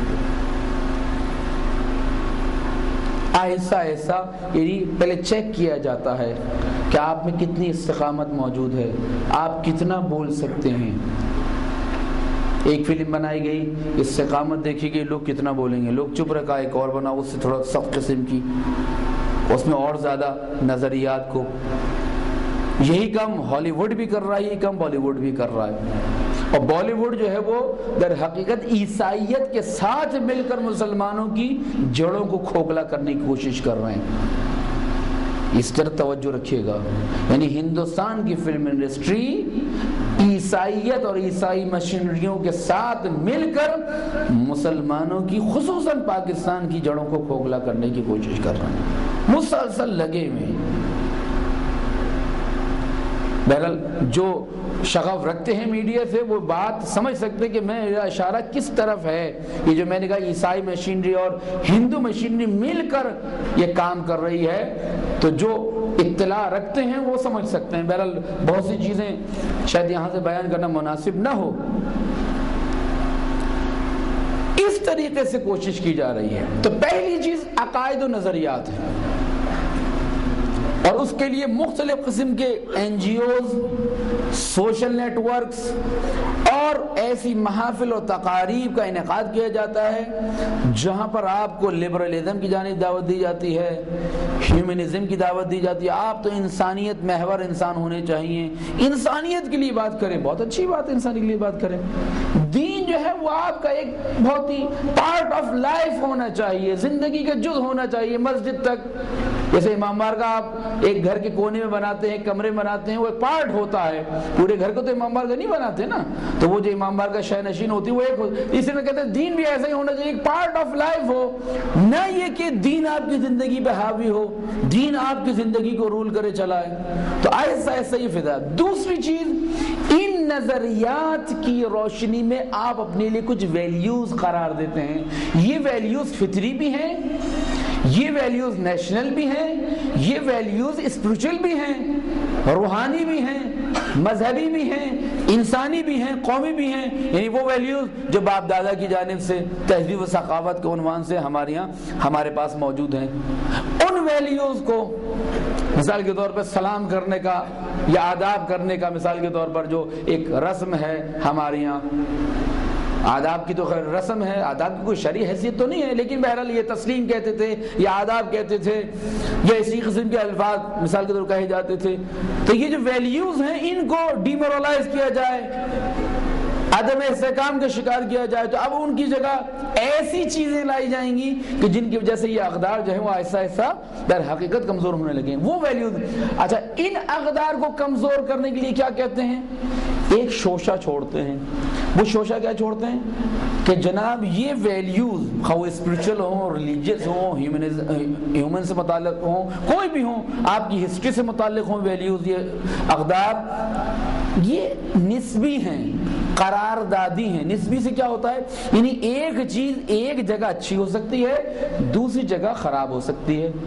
ایسا ایسا یعنی پہلے چیک کیا جاتا ہے کہ آپ میں کتنی استقامت موجود ہے، آپ کتنا بول سکتے ہیں. ایک فلم بنائی گئی، استقامت دیکھی گئی، لوگ کتنا بولیں گے، لوگ چپ رکھا. ایک اور بنا، اس سے تھوڑا سخت قسم کی، اس میں اور زیادہ نظریات کو. یہی کام ہالی ووڈ بھی کر رہا ہے، یہی کام بالی ووڈ بھی کر رہا ہے. اور بالی ووڈ جو ہے وہ در حقیقت عیسائیت کے ساتھ مل کر مسلمانوں کی جڑوں کو کھوکھلا کرنے کی کوشش کر رہے ہیں. اس طرح توجہ رکھیے گا. یعنی ہندوستان کی فلم انڈسٹری عیسائیت اور عیسائی مشینریوں کے ساتھ مل کر مسلمانوں کی، خصوصاً پاکستان کی جڑوں کو کھوکھلا کرنے کی کوشش کر رہے ہیں، مسلسل لگے ہوئے. بہرحال جو شغف رکھتے ہیں میڈیا سے وہ بات سمجھ سکتے ہیں کہ میں اشارہ کس طرف ہے. یہ جو میں نے کہا عیسائی مشینری اور ہندو مشینری مل کر یہ کام کر رہی ہے، تو جو اطلاع رکھتے ہیں وہ سمجھ سکتے ہیں. بہرحال بہت سی چیزیں شاید یہاں سے بیان کرنا مناسب نہ ہو. اس طریقے سے کوشش کی جا رہی ہے. تو پہلی چیز عقائد و نظریات ہے، اور اس کے لیے مختلف قسم کے N G Os, social networks اور ایسی محافل و تقاریب کا انعقاد کیا جاتا ہے جہاں پر آپ کو لبرلزم کی جانب دعوت دی جاتی ہے، ہیومنزم کی دعوت دی جاتی ہے. آپ تو انسانیت محور انسان ہونے چاہیے، انسانیت کے لیے بات کریں. بہت اچھی بات ہے، انسانیت کے لیے بات کریں. دین جو ہے وہ آپ کا ایک بہت ہی پارٹ آف لائف ہونا چاہیے، زندگی کا جز ہونا چاہیے. مسجد تک جیسے امام بارگاہ آپ ایک گھر کے کونے میں بناتے ہیں، ایک کمرے میں بناتے ہیں، وہ ایک پارٹ ہوتا ہے. پورے گھر کو تو امام بارگاہ نہیں بناتے نا، تو وہ جو امام بارگاہ شہ نشین ہوتی ہے وہ ایک. اسی میں کہتے ہیں دین بھی ایسا ہی ہونا چاہیے، ایک پارٹ آف لائف ہو. نہ یہ کہ دین آپ کی زندگی پہ حاوی ہو، دین آپ کی زندگی کو رول کرے چلائے. تو ایسا ایسا ہی فضا. دوسری چیز، ان نظریات کی روشنی میں آپ اپنے لیے کچھ ویلیوز قرار دیتے ہیں. یہ ویلیوز فطری بھی ہیں، یہ ویلیوز نیشنل بھی ہیں، یہ ویلیوز اسپریچول بھی ہیں، روحانی بھی ہیں، مذہبی بھی ہیں، انسانی بھی ہیں، قومی بھی ہیں. یعنی وہ ویلیوز جو باپ دادا کی جانب سے تہذیب و ثقافت کے عنوان سے ہمارے یہاں ہمارے پاس موجود ہیں. ان ویلیوز کو مثال کے طور پر سلام کرنے کا یا آداب کرنے کا مثال کے طور پر جو ایک رسم ہے ہمارے یہاں، آداب کی تو خیر رسم ہے، آداب کی کوئی شرعی حیثیت تو نہیں ہے، لیکن بہرحال یہ تسلیم کہتے تھے یا آداب کہتے تھے یا اسی قسم کے الفاظ مثال کے طور پر کہے جاتے تھے. تو یہ جو ویلیوز ہیں ان کو ڈیمورلائز کیا جائے، عدم استحکام کا شکار کیا جائے تو اب ان کی جگہ ایسی چیزیں لائی جائیں گی کہ جن کی وجہ سے یہ اقدار جو ہے وہ آہستہ آہستہ در حقیقت کمزور ہونے لگے ہیں، وہ ویلیوز۔ اچھا، ان اقدار کو کمزور کرنے کے لیے کیا کہتے ہیں؟ ایک شوشہ چھوڑتے ہیں۔ وہ شوشہ کیا چھوڑتے ہیں کہ جناب یہ ویلیوز، خواہ اسپرچل ہوں، ریلیجیس ہوں، ہیومن سے متعلق ہوں، کوئی بھی ہوں، آپ کی ہسٹری سے متعلق ہوں، ویلیوز، یہ اقدار یہ نسبی ہیں، قرار دادی ہیں۔ نسبی سے کیا ہوتا ہے؟ یعنی ایک چیز ایک جگہ اچھی ہو سکتی ہے، دوسری جگہ خراب ہو سکتی ہے،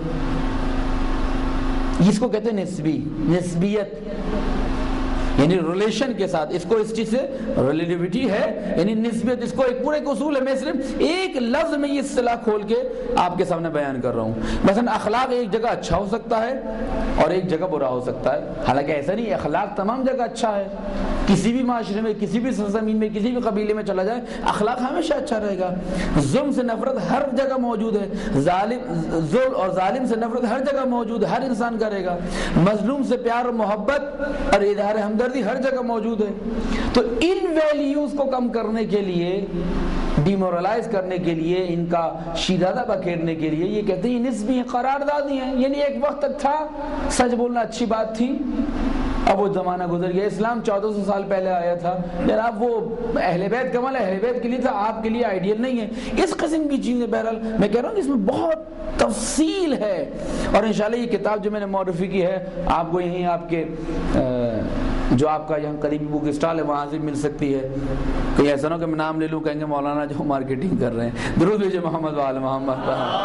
اس کو کہتے ہیں نسبی، نسبیت، یعنی ریلیشن کے ساتھ۔ اس کو اس چیز سے ریلیٹیوٹی ہے، یعنی نسبیت، اس کو ایک پورے اصول ہے۔ میں صرف ایک لفظ میں یہ اصطلاح کھول کے آپ کے سامنے بیان کر رہا ہوں۔ مثلا اخلاق ایک جگہ اچھا ہو سکتا ہے اور ایک جگہ برا ہو سکتا ہے، حالانکہ ایسا نہیں، اخلاق تمام جگہ اچھا ہے۔ کسی بھی معاشرے میں، کسی بھی سرزمین میں، کسی بھی قبیلے میں چلا جائے، اخلاق ہمیشہ اچھا رہے گا۔ ظلم سے نفرت ہر جگہ موجود ہے، ظالم ظلم اور ظالم سے نفرت ہر جگہ موجود ہے، ہر انسان کرے گا۔ مظلوم سے پیار و محبت اور اظہار ہمدردی ہر جگہ موجود ہے۔ تو ان ویلیوز کو کم کرنے کے لیے، ڈیمورلائز کرنے کے لیے، ان کا شیرازہ بکھیرنے کے لیے یہ کہتے ہیں یہ نسبی ہیں، قراردادی ہیں۔ یعنی ایک وقت تک تھا سچ بولنا اچھی بات تھی، اب وہ زمانہ گزر گیا۔ اسلام چودہ سو سال پہلے آیا تھا، جناب وہ اہل بیت کمال اہل بیت کے لیے تھا، آپ کے لیے آئیڈیل نہیں ہے۔ اس قسم کی چیزیں بہرحال میں کہہ رہا ہوں کہ اس میں بہت تفصیل ہے، اور انشاءاللہ یہ کتاب جو میں نے معرفی کی ہے آپ کو یہیں آپ کے جو آپ کا یہاں قریبی بک اسٹال ہے وہاں سے مل سکتی ہے۔ کہیں ایسا نہ کہ میں نام لے لوں، کہیں گے مولانا جو مارکیٹنگ کر رہے ہیں۔ درود بھیجے محمد وآل محمد۔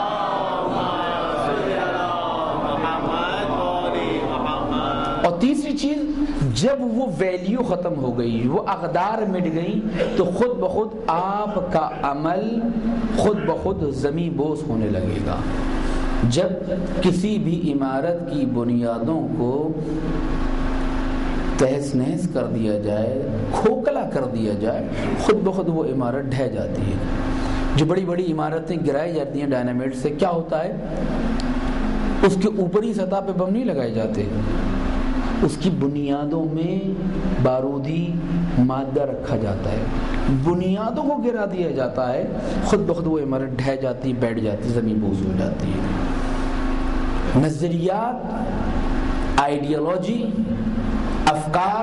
اور تیسری چیز، جب وہ ویلیو ختم ہو گئی، وہ اقدار مٹ گئی، تو خود بخود آپ کا عمل خود بخود زمیں بوس ہونے لگے گا۔ جب کسی بھی عمارت کی بنیادوں کو تہس نہس کر دیا جائے، کھوکھلا کر دیا جائے، خود بخود وہ عمارت ڈھہ جاتی ہے۔ جو بڑی بڑی عمارتیں گرائی جاتی ہیں ڈائنامیٹ سے، کیا ہوتا ہے؟ اس کے اوپری سطح پہ بم نہیں لگائے جاتے، اس کی بنیادوں میں بارودی مادہ رکھا جاتا ہے، بنیادوں کو گرا دیا جاتا ہے، خود بخود وہ عمارت ڈھہ جاتی، بیٹھ جاتی، زمین بوس ہو جاتی ہے۔ نظریات، آئیڈیالوجی، افکار،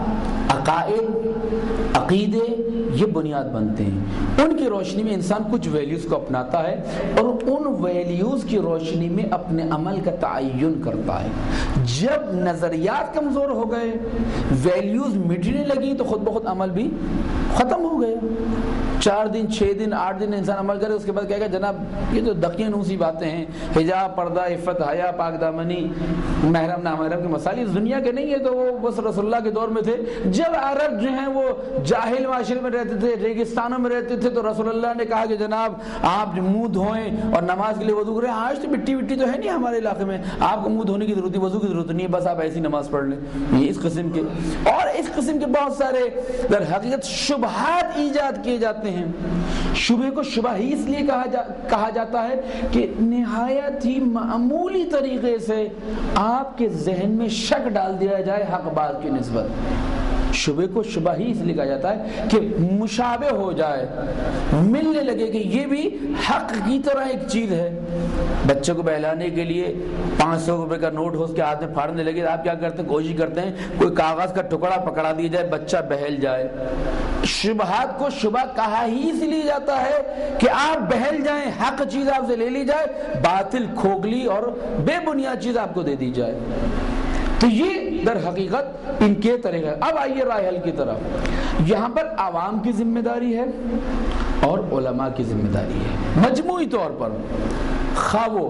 عقائد، عقیدے، یہ بنیاد بنتے ہیں۔ ان کی روشنی میں انسان کچھ ویلیوز کو اپناتا ہے اور ان ویلیوز کی روشنی میں اپنے عمل کا تعین کرتا ہے۔ جب نظریات کمزور ہو گئے، ویلیوز مٹنے لگی، تو خود بخود عمل بھی ختم ہو گیا۔ چار دن، چھ دن، آٹھ دن انسان عمل کرے، اس کے بعد کہے گا جناب یہ تو دقیانوسی باتیں ہیں، حجاب، پردہ، عفت، حیا، پاک دامنی، محرم نامحرم کے مسائل اس دنیا کے نہیں ہے، تو وہ بس رسول اللہ کے دور میں تھے۔ جب عرب جو ہیں وہ جاہل معاشرے میں رہتے تھے، ریگستانوں میں رہتے تھے، تو رسول اللہ نے کہا کہ جناب آپ منہ دھوئیں اور نماز کے لیے وضو کریں۔ آج تو مٹی مٹی تو ہے نہیں ہمارے علاقے میں، آپ کو منہ دھونے کی ضرورت نہیں، وضو کی ضرورت نہیں ہے، بس آپ ایسی نماز پڑھ لیں۔ یہ اس قسم کے اور اس قسم کے بہت سارے در حقیقت شبہات ایجاد کیے جاتے ہیں۔ شبہ کو شبہ ہی اس لیے کہا, جا, کہا جاتا ہے کہ نہایت ہی معمولی طریقے سے آپ کے ذہن میں شک ڈال دیا جائے حق بات کی نسبت۔ شبہ کو شبہ ہی اس لیے کہا جاتا ہے کہ مشابہ ہو جائے، ملنے لگے کہ یہ بھی حق کی طرح ایک چیز ہے۔ بچے کو بہلانے کے لیے پانچ سو روپے کا نوٹ ہو اس کے ہاتھ میں پھاڑنے لگے، آپ کیا کرتے ہیں؟ کوشش کرتے ہیں کوئی کاغذ کا ٹکڑا پکڑا دیا جائے، بچہ بہل جائے۔ شبہات کو شبہ کہا ہی اس لیے جاتا ہے کہ آپ بہل جائیں، حق چیز آپ سے لے لی جائے، باطل، کھوکھلی اور بے بنیاد چیز آپ کو دے دی جائے۔ تو یہ در حقیقت ان کے طریقے۔ اب آئیے رائے حل کی طرف۔ یہاں پر عوام کی ذمہ داری ہے اور علماء کی ذمہ داری ہے مجموعی طور پر، خواہ وہ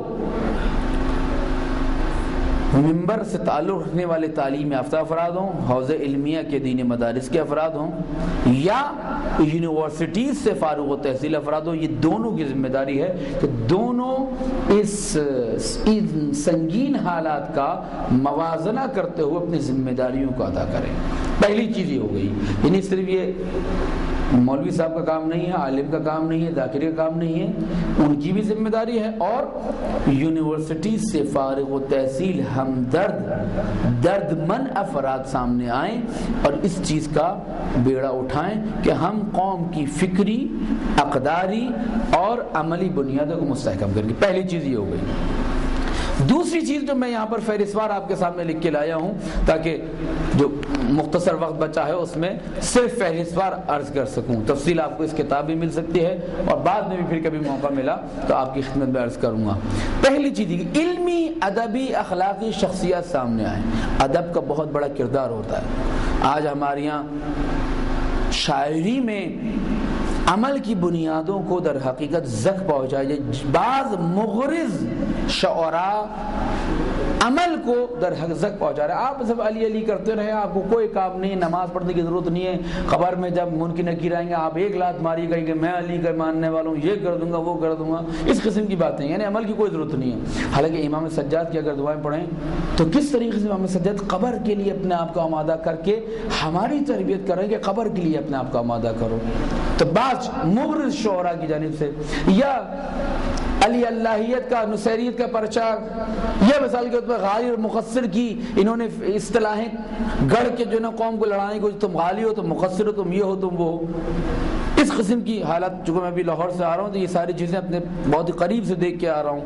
منبر سے تعلق رکھنے والے تعلیم یافتہ افراد ہوں، حوض علمیہ کے دینی مدارس کے افراد ہوں، یا یونیورسٹیز سے فارغ و تحصیل افراد ہوں۔ یہ دونوں کی ذمہ داری ہے کہ دونوں اس سنگین حالات کا موازنہ کرتے ہوئے اپنی ذمہ داریوں کو ادا کریں۔ پہلی چیز یہ ہو گئی، یعنی صرف یہ مولوی صاحب کا کام نہیں ہے، عالم کا کام نہیں ہے، ذاکر کا کام نہیں ہے، ان کی بھی ذمہ داری ہے۔ اور یونیورسٹی سے فارغ و تحصیل ہمدرد درد مند افراد سامنے آئیں اور اس چیز کا بیڑا اٹھائیں کہ ہم قوم کی فکری، اقداری اور عملی بنیادوں کو مستحکم کریں گے۔ پہلی چیز یہ ہو گئی۔ دوسری چیز جو میں یہاں پر فہرستوار آپ کے سامنے لکھ کے لایا ہوں تاکہ جو مختصر وقت بچا ہے اس میں صرف فہرستوار عرض کر سکوں، تفصیل آپ کو اس کتاب بھی مل سکتی ہے اور بعد میں بھی پھر کبھی موقع ملا تو آپ کی خدمت میں عرض کروں گا۔ پہلی چیز یہ علمی، ادبی، اخلاقی شخصیات سامنے آئیں۔ ادب کا بہت بڑا کردار ہوتا ہے۔ آج ہمارے یہاں شاعری میں عمل کی بنیادوں کو در حقیقت زک پہنچایا جائے۔ بعض مغرض شعراء عمل کو در حق زک پہنچا رہے ہیں۔ آپ سب علی علی کرتے رہے، آپ کو کوئی کام نہیں، نماز پڑھنے کی ضرورت نہیں ہے۔ قبر میں جب منکر نکیر آئیں گے آپ ایک لات ماری گئی کہ میں علی کا ماننے والا ہوں، یہ کر دوں گا، وہ کر دوں گا، اس قسم کی باتیں، یعنی عمل کی کوئی ضرورت نہیں ہے۔ حالانکہ امام سجاد کی اگر دعائیں پڑھیں تو کس طریقے سے امام سجاد قبر کے لیے اپنے آپ کو آمادہ کر کے ہماری تربیت کریں کہ قبر کے لیے اپنے آپ کو آمادہ کرو۔ تو بعض مغرض شعراء کی جانب سے یا علی اللہیت کا، نصیریت کا پرچار، یہ مثال کے طور پر غالی اور مقصر کی انہوں نے اصطلاحیں گڑھ کے جو نا قوم کو لڑانے کو، تم غالی ہو، تم مقصر ہو، تم یہ ہو، تم وہ ہو، اس قسم کی حالات۔ چونکہ میں ابھی لاہور سے آ رہا ہوں تو یہ ساری چیزیں اپنے بہت ہی قریب سے دیکھ کے آ رہا ہوں۔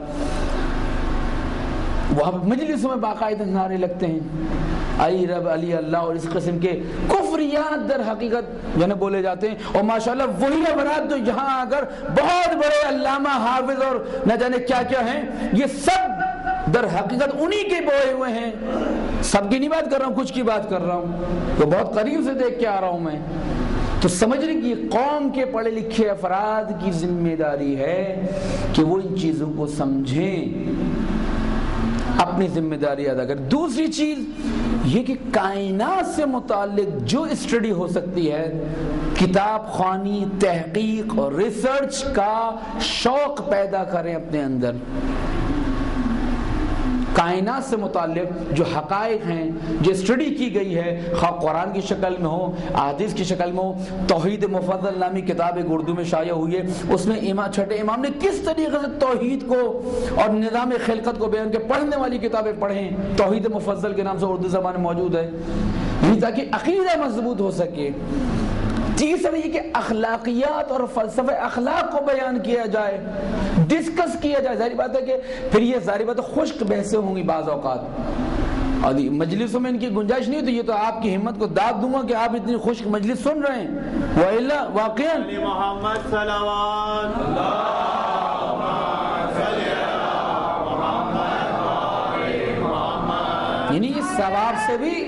وہاں پہ مجلسوں میں باقاعدہ نعرے لگتے ہیں علی رب، علی اللہ، اور اس قسم کے کفریات در حقیقت جو ہے بولے جاتے ہیں۔ اور ماشاءاللہ وہی افراد جو یہاں آ کر بہت بڑے علامہ، حافظ اور نہ جانے کیا کیا ہیں، یہ سب در حقیقت انہی کے بوئے ہوئے ہیں۔ سب کی نہیں بات کر رہا ہوں، کچھ کی بات کر رہا ہوں، تو بہت قریب سے دیکھ کے آ رہا ہوں میں۔ تو سمجھنے کی قوم کے پڑھے لکھے افراد کی ذمہ داری ہے کہ وہ ان چیزوں کو سمجھیں، اپنی ذمہ داری ادا کریں۔ دوسری چیز یہ کہ کائنات سے متعلق جو اسٹڈی ہو سکتی ہے، کتاب خوانی، تحقیق اور ریسرچ کا شوق پیدا کریں اپنے اندر۔ کائنات سے متعلق جو حقائق ہیں، جو اسٹڈی کی گئی ہے، خواہ قرآن کی شکل میں ہو، احادیث کی شکل میں ہو۔ توحید مفضل نامی کتاب ایک اردو میں شائع ہوئی ہے، اس میں امام چھٹے امام نے کس طریقے سے توحید کو اور نظام خلقت کو بیان کے پڑھنے والی کتابیں پڑھیں، توحید مفضل کے نام سے اردو زبان میں موجود ہے، یعنی تاکہ عقیدہ مضبوط ہو سکے۔ تیسرا یہ کہ اخلاقیات اور فلسفہ اخلاق کو بیان کیا جائے، ڈسکس کیا جائے۔ ظاہر بات ہے کہ پھر یہ ظاہر بات ہے خشک بحثیں ہوں گی بعض اوقات، اور مجلسوں میں ان کی گنجائش نہیں، تو یہ تو آپ کی ہمت کو داد دوں گا کہ آپ اتنی خشک مجلس سن رہے ہیں۔ وَإِلَّا واقعاً محمد صلوات یعنی یہ ثواب سے بھی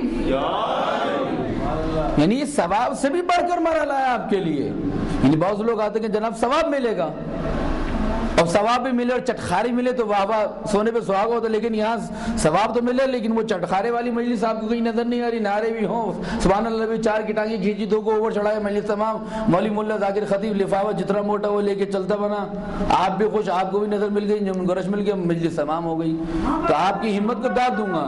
یعنی یہ ثواب سے بھی بڑھ کر مرحلہ ہے آپ کے لیے۔ یعنی بہت لوگ آتے ہیں کہ جناب ثواب ملے گا، اور ثواب بھی ملے اور چٹخاری ملے تو واہ واہ، سونے پہ سہاگا ہوتا، لیکن یہاں ثواب تو ملے لیکن وہ چٹخارے والی مجلس آپ کو کہیں نظر نہیں آ رہی، نعرے بھی ہوں، سبحان اللہ بھی، چار کی ٹانگیں کھینچی، دو کو اوپر چڑھائے، مجلس تمام، مولوی ملا ذاکر خطیب لفافہ جتنا موٹا وہ لے کے چلتا بنا، آپ بھی خوش، آپ کو بھی نظر مل گئی، گرش مل گیا، مجلس تمام ہو گئی۔ تو آپ کی ہمت کو داد دوں گا۔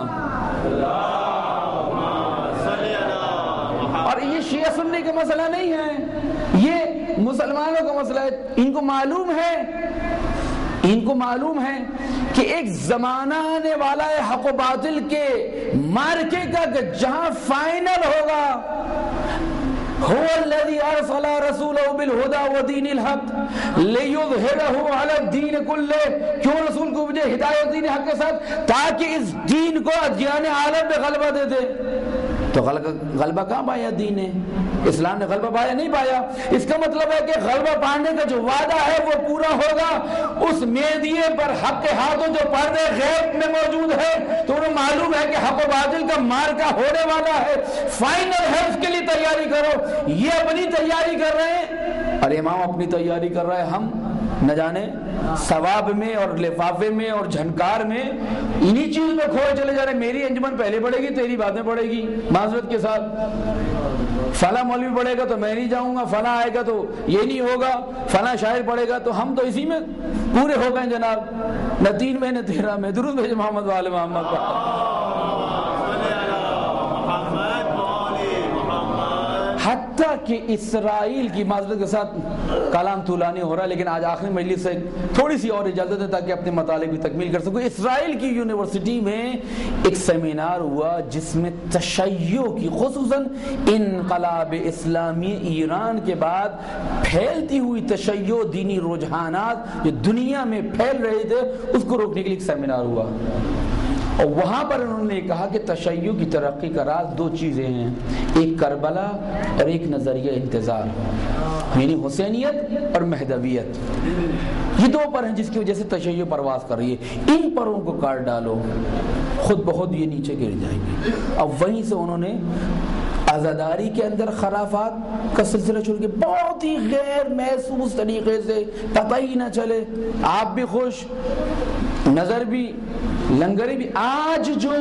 اور یہ شیعہ سننے کا مسئلہ نہیں ہے، یہ مسلمانوں کا مسئلہ ہے۔ ان کو معلوم ہے ان کو معلوم ہے کہ ایک زمانہ آنے والا ہے حق و باطل کے مارکے کا، کہ جہاں فائنل ہوگا هو الذي ارسل رسوله بالهدى ودين الحق ليظهره على الدين كله۔ کیوں رسول کو مجھے ہدایت دین حق کے ساتھ؟ تاکہ اس دین کو ادیان عالم میں غلبہ دے دے۔ تو غلبہ کہاں پایا دین نے؟ اسلام نے غلبہ پایا نہیں پایا۔ اس کا مطلب ہے کہ غلبہ پانے کا جو وعدہ ہے وہ پورا ہوگا۔ اس میدیے پر حق کے ہاتھوں جو پردے غیب میں موجود ہے تو انہیں معلوم ہے کہ حق و باطل کا مارکا ہونے والا ہے، فائنل ہے، اس کے لیے تیاری کرو۔ یہ اپنی تیاری کر رہے ہیں اور امام اپنی تیاری کر رہا ہے، ہم نہ جانے ثواب میں اور لفافے میں اور جھنکار میں انہی چیز میں کھوئے چلے جا رہے ہیں۔ میری انجمن پہلے پڑے گی، تیری باتیں پڑے گی معذرت کے ساتھ، فلاں مولوی پڑھے گا تو میں نہیں جاؤں گا، فلاں آئے گا تو یہ نہیں ہوگا، فلاں شاعر پڑھے گا تو ہم تو اسی میں پورے ہو گئے جناب، نہ تین میں نہ تیرہ میں۔ درود بھیج محمد والے محمد کا۔ حتیٰ کہ اسرائیل کی معذرت کے ساتھ کلام طولانی ہو رہا ہے لیکن آج آخری مجلس سے تھوڑی سی اور اجازت ہے تاکہ اپنے مطالب بھی تکمیل کر سکوں. اسرائیل کی یونیورسٹی میں ایک سیمینار ہوا جس میں تشیع کی خصوصاً انقلاب اسلامی ایران کے بعد پھیلتی ہوئی تشیع دینی رجحانات جو دنیا میں پھیل رہے تھے اس کو روکنے کے لیے ایک سیمینار ہوا اور وہاں پر انہوں نے کہا کہ تشیع کی ترقی کا راز دو چیزیں ہیں, ایک کربلا اور ایک نظریہ انتظار, یعنی حسینیت اور مہدویت. یہ دو پر ہیں جس کی وجہ سے تشیع پرواز کر رہی ہے. ان پروں کو کاٹ ڈالو خود بخود یہ نیچے گر جائے گی. اب وہیں سے انہوں نے عزاداری کے اندر خرافات کا سلسلہ شروع کیا, بہت ہی غیر محسوس طریقے سے, پتہ ہی نہ چلے, آپ بھی خوش, نظر بھی, لنگری بھی. آج جو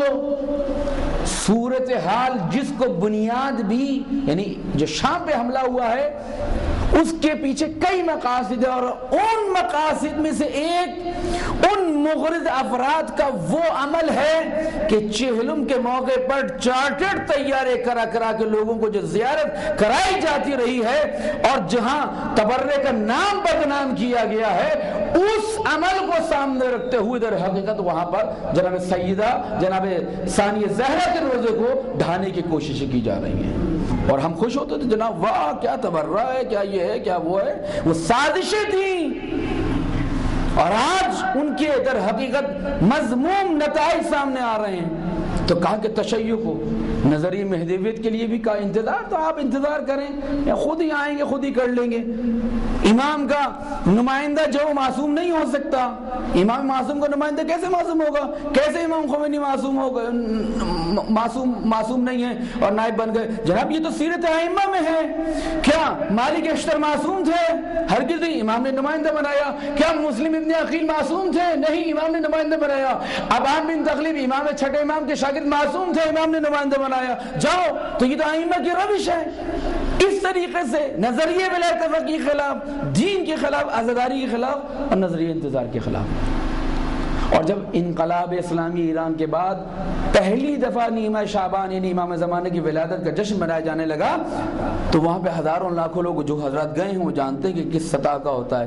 صورتحال جس کو بنیاد بھی یعنی جو شام پہ حملہ ہوا ہے اس کے پیچھے کئی مقاصد ہیں اور ان مقاصد میں سے ایک ان مغرض افراد کا وہ عمل ہے کہ چہلم کے موقع پر چارٹرڈ طیارے کرا کرا کے لوگوں کو جو زیارت کرائی جاتی رہی ہے اور جہاں تبرع کا نام بدنام کیا گیا ہے اس عمل کو سامنے رکھتے ہوئے در حقیقت وہاں پر جناب سیدہ جناب ثانیہ زہرا کے روزے کو ڈھانے کی کوششیں کی جا رہی ہیں. اور ہم خوش ہوتے تھے جناب واہ کیا تبرع ہے, کیا یہ ہے, کیا وہ ہے. وہ سازشیں تھیں اور آج ان کے در حقیقت مذموم نتائج سامنے آ رہے ہیں. تو کہا کہ تشیع کو نظری مہدویت کے لیے بھی کہا انتظار, تو آپ انتظار کریں یا خود ہی آئیں گے, خود ہی کر لیں گے. امام کا نمائندہ جو معصوم نہیں ہو سکتا, امام معصوم کا نمائندہ کیسے معصوم ہوگا, کیسے امام خمینی معصوم ہوگا, معصوم معصوم نہیں ہے اور نائب بن گئے. جناب یہ تو سیرت ائمہ میں ہے. کیا مالک اشتر معصوم تھے؟ ہرگز نہیں, امام نے نمائندہ بنایا. کیا مسلم ابن عقیل معصوم تھے؟ نہیں, امام نے نمائندہ بنایا. ابان بن تغلب امام چھٹے امام کے شاگرد معصوم تھے, امام نے نمائندہ بنایا. جاؤ, تو یہ تو ائمہ کی روش ہے. اس طریقے سے نظریے ولایت فقہ کے خلاف, دین کے خلاف, عزاداری کے خلاف اور نظریہ انتظار کے خلاف. اور جب انقلاب اسلامی ایران کے بعد پہلی دفعہ نیمہ شعبان یعنی امام زمانہ کی ولادت کا جشن منایا جانے لگا تو وہاں پہ ہزاروں لاکھوں لوگ جو حضرات گئے ہیں وہ جانتے ہیں کہ کس سطح کا ہوتا ہے.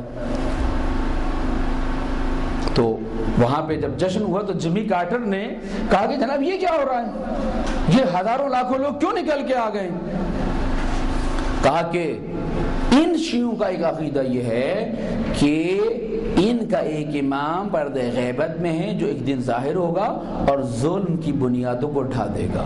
تو وہاں پہ جب جشن ہوا تو جمی کارٹر نے کہا کہ جناب یہ کیا ہو رہا ہے, یہ ہزاروں لاکھوں لوگ کیوں نکل کے آ گئے. کہا کہ ان شیعوں کا ایک عقیدہ یہ ہے کہ ان کا ایک امام پردہ غیبت میں ہے جو ایک دن ظاہر ہوگا اور ظلم کی بنیادوں کو اٹھا دے گا.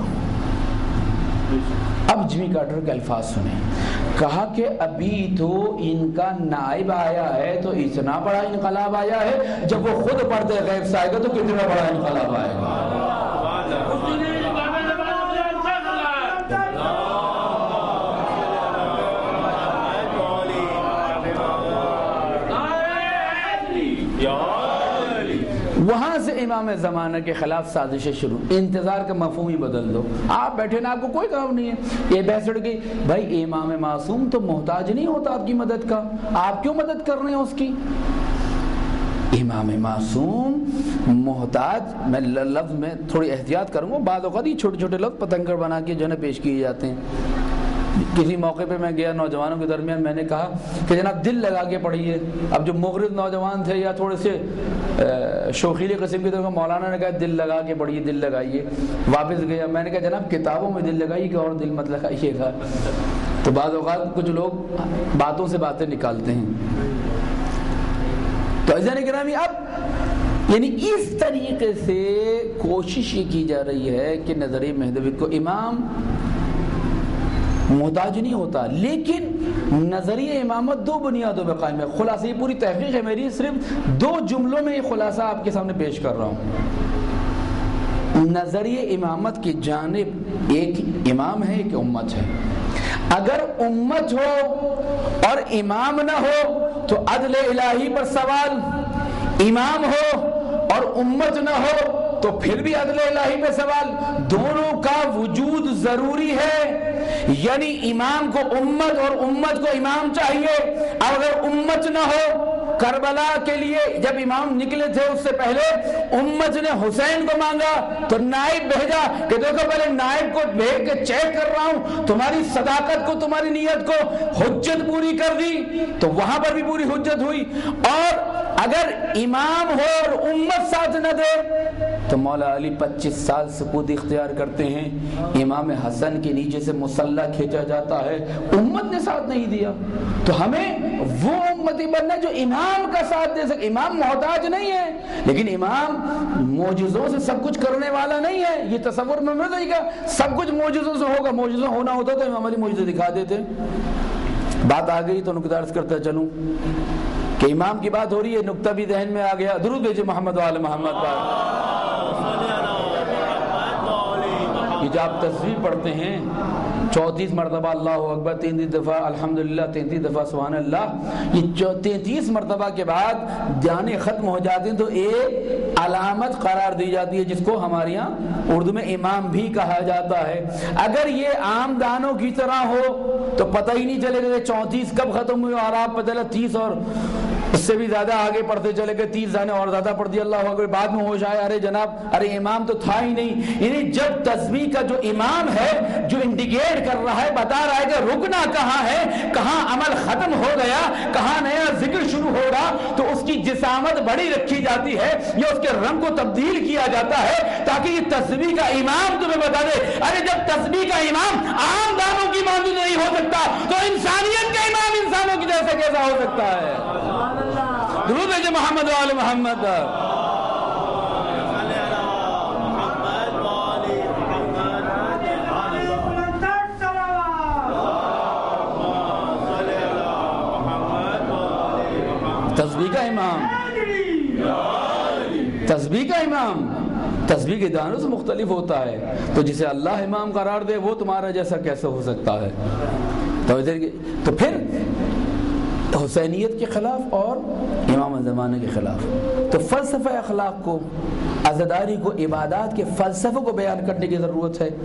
اب جمی کارٹر کے الفاظ سنیں. کہا کہ ابھی تو ان کا نائب آیا ہے تو اتنا بڑا انقلاب آیا ہے, جب وہ خود پردہ غیب سے آئے گا تو کتنا بڑا انقلاب آئے گا. وہاں سے امام زمانہ کے خلاف سازشیں شروع. انتظار کا مفہوم ہی بدل دو, آپ بیٹھے نا, آپ کو کوئی کام نہیں ہے. یہ بحث اڑ گئی, بھائی امام معصوم تو محتاج نہیں ہوتا آپ کی مدد کا, آپ کیوں مدد کر رہے ہیں اس کی. امام معصوم محتاج, میں لفظ میں تھوڑی احتیاط کروں گا, بعض اوقات یہ چھوٹے چھوٹے لفظ پتنگڑ بنا کے جو ہے پیش کیے جاتے ہیں. کسی موقع پہ میں گیا نوجوانوں کے درمیان, میں نے کہا کہ جناب دل لگا کے پڑھیے. اب جو مغرض نوجوان تھے یا تھوڑے سے شوخیلی قسم کے تھے, مولانا نے کہا دل لگا کے پڑھیے, دل لگائیے. واپس گیا, میں نے کہا جناب کتابوں میں دل لگائیے کہ اور دل مت لگائیے گا. تو بعض اوقات کچھ لوگ باتوں سے باتیں نکالتے ہیں. تو عزیزان گرامی, اب یعنی اس طریقے سے کوشش یہ کی جا رہی ہے کہ نظریہ مہدویت کو امام محتاج نہیں ہوتا, لیکن نظریہ امامت دو بنیادوں پہ قائم ہے. خلاصہ یہ پوری تحقیق ہے میری, صرف دو جملوں میں یہ خلاصہ آپ کے سامنے پیش کر رہا ہوں. نظریہ امامت کی جانب ایک امام ہے, ایک امت ہے. اگر امت ہو اور امام نہ ہو تو عدل الہی پر سوال, امام ہو اور امت نہ ہو تو پھر بھی عدل الہی پہ سوال. دونوں کا وجود ضروری ہے. یعنی امام کو امت اور امت کو امام چاہیے. اگر امت نہ ہو کربلا کے لیے جب امام نکلے تھے اس سے پہلے امت نے حسین کو مانگا تو نائب بھیجا کہ دیکھو پہلے نائب کو بھیج کے چیک کر رہا ہوں تمہاری صداقت کو تمہاری نیت کو، حجت پوری کر دی تو وہاں پر بھی پوری حجت ہوئی۔ اور اگر امام ہو اور امت ساتھ نہ دے تو مولا علی پچیس سال سکوت اختیار کرتے ہیں، امام حسن کے نیچے سے مسلح کھینچا جاتا ہے، امت نے ساتھ نہیں دیا۔ تو ہمیں وہ امتی بننا جو امام کا ساتھ دے سکے۔ امام محتاج نہیں ہے لیکن امام معجزوں سے سب کچھ کرنے والا نہیں ہے، یہ تصور میں مت آئے گا سب کچھ معجزوں سے ہوگا۔ معجزہ ہونا ہوتا تو امام علی معجزے دکھا دیتے۔ بات آ گئی تو نقطہ عرض کرتا چلوں کہ امام کی بات ہو رہی ہے، نقطہ بھی ذہن میں آ گیا۔ درود بھیجے محمد وعلی محمد پر۔ یہ جو آپ تصویر پڑھتے ہیں چونتیس مرتبہ اللہ اکبر، تینتیس دفعہ الحمدللہ، تینتیس دفعہ سبحان اللہ، یہ تینتیس مرتبہ کے بعد جانے ختم ہو جاتے ہیں تو ایک علامت قرار دی جاتی ہے جس کو ہمارے یہاں اردو میں امام بھی کہا جاتا ہے۔ اگر یہ عام دانوں کی طرح ہو تو پتہ ہی نہیں چلے گا کہ چونتیس کب ختم ہوئی اور آپ پتہ چلا تیس اور اس سے بھی زیادہ آگے پڑھتے چلے گئے، تیس جانے اور زیادہ پڑھ دیا اللہ اکبر، بعد میں ہوش آیا ارے جناب ارے امام تو تھا ہی نہیں۔ یعنی جب تسبیح کا جو امام ہے جو انڈیکیٹ کر رہا ہے، بتا رہا ہے کہ رکنا کہاں ہے، کہاں عمل ختم ہو گیا، کہاں نیا ذکر شروع ہوگا، تو اس کی جسامت بڑی رکھی جاتی ہے یا اس کے رنگ کو تبدیل کیا جاتا ہے تاکہ یہ تسبیح کا امام تمہیں بتا دے۔ ارے جب تسبیح کا امام عام دانوں کی مانند نہیں ہو سکتا تو انسانیت کا امام انسانوں کی جیسا کیسا ہو سکتا ہے؟ درود ہے محمد وعلی محمد۔ تسبیح کا امام، تسبیح کا امام تسبیح کے دانوں سے مختلف ہوتا ہے، تو جسے اللہ امام قرار دے وہ تمہارا جیسا کیسے ہو سکتا ہے؟ تو پھر حسینیت کے خلاف اور امام زمانے کے خلاف، تو فلسفہ اخلاق کو، عزاداری کو، عبادات کے فلسفے کو بیان کرنے کی ضرورت ہے۔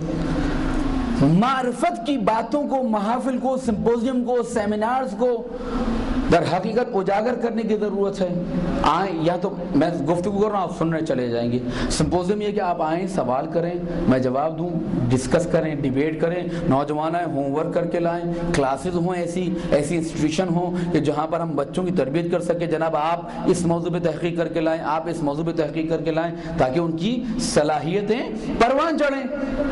معرفت کی باتوں کو، محافل کو، سمپوزیم کو، سیمینارز کو در حقیقت اجاگر کرنے کی ضرورت ہے۔ آئیں، یا تو میں گفتگو کر رہا ہوں آپ سننے چلے جائیں گے۔ سمپوزیم یہ کہ آپ آئیں، سوال کریں، میں جواب دوں، ڈسکس کریں، ڈیبیٹ کریں، نوجوان آئیں، ہوم ورک کر کے لائیں، کلاسز ہوں، ایسی ایسی انسٹیٹیوشن ہوں کہ جہاں پر ہم بچوں کی تربیت کر سکیں۔ جناب آپ اس موضوع پہ تحقیق کر کے لائیں، آپ اس موضوع پہ تحقیق کر کے لائیں تاکہ ان کی صلاحیتیں پروان چڑھیں۔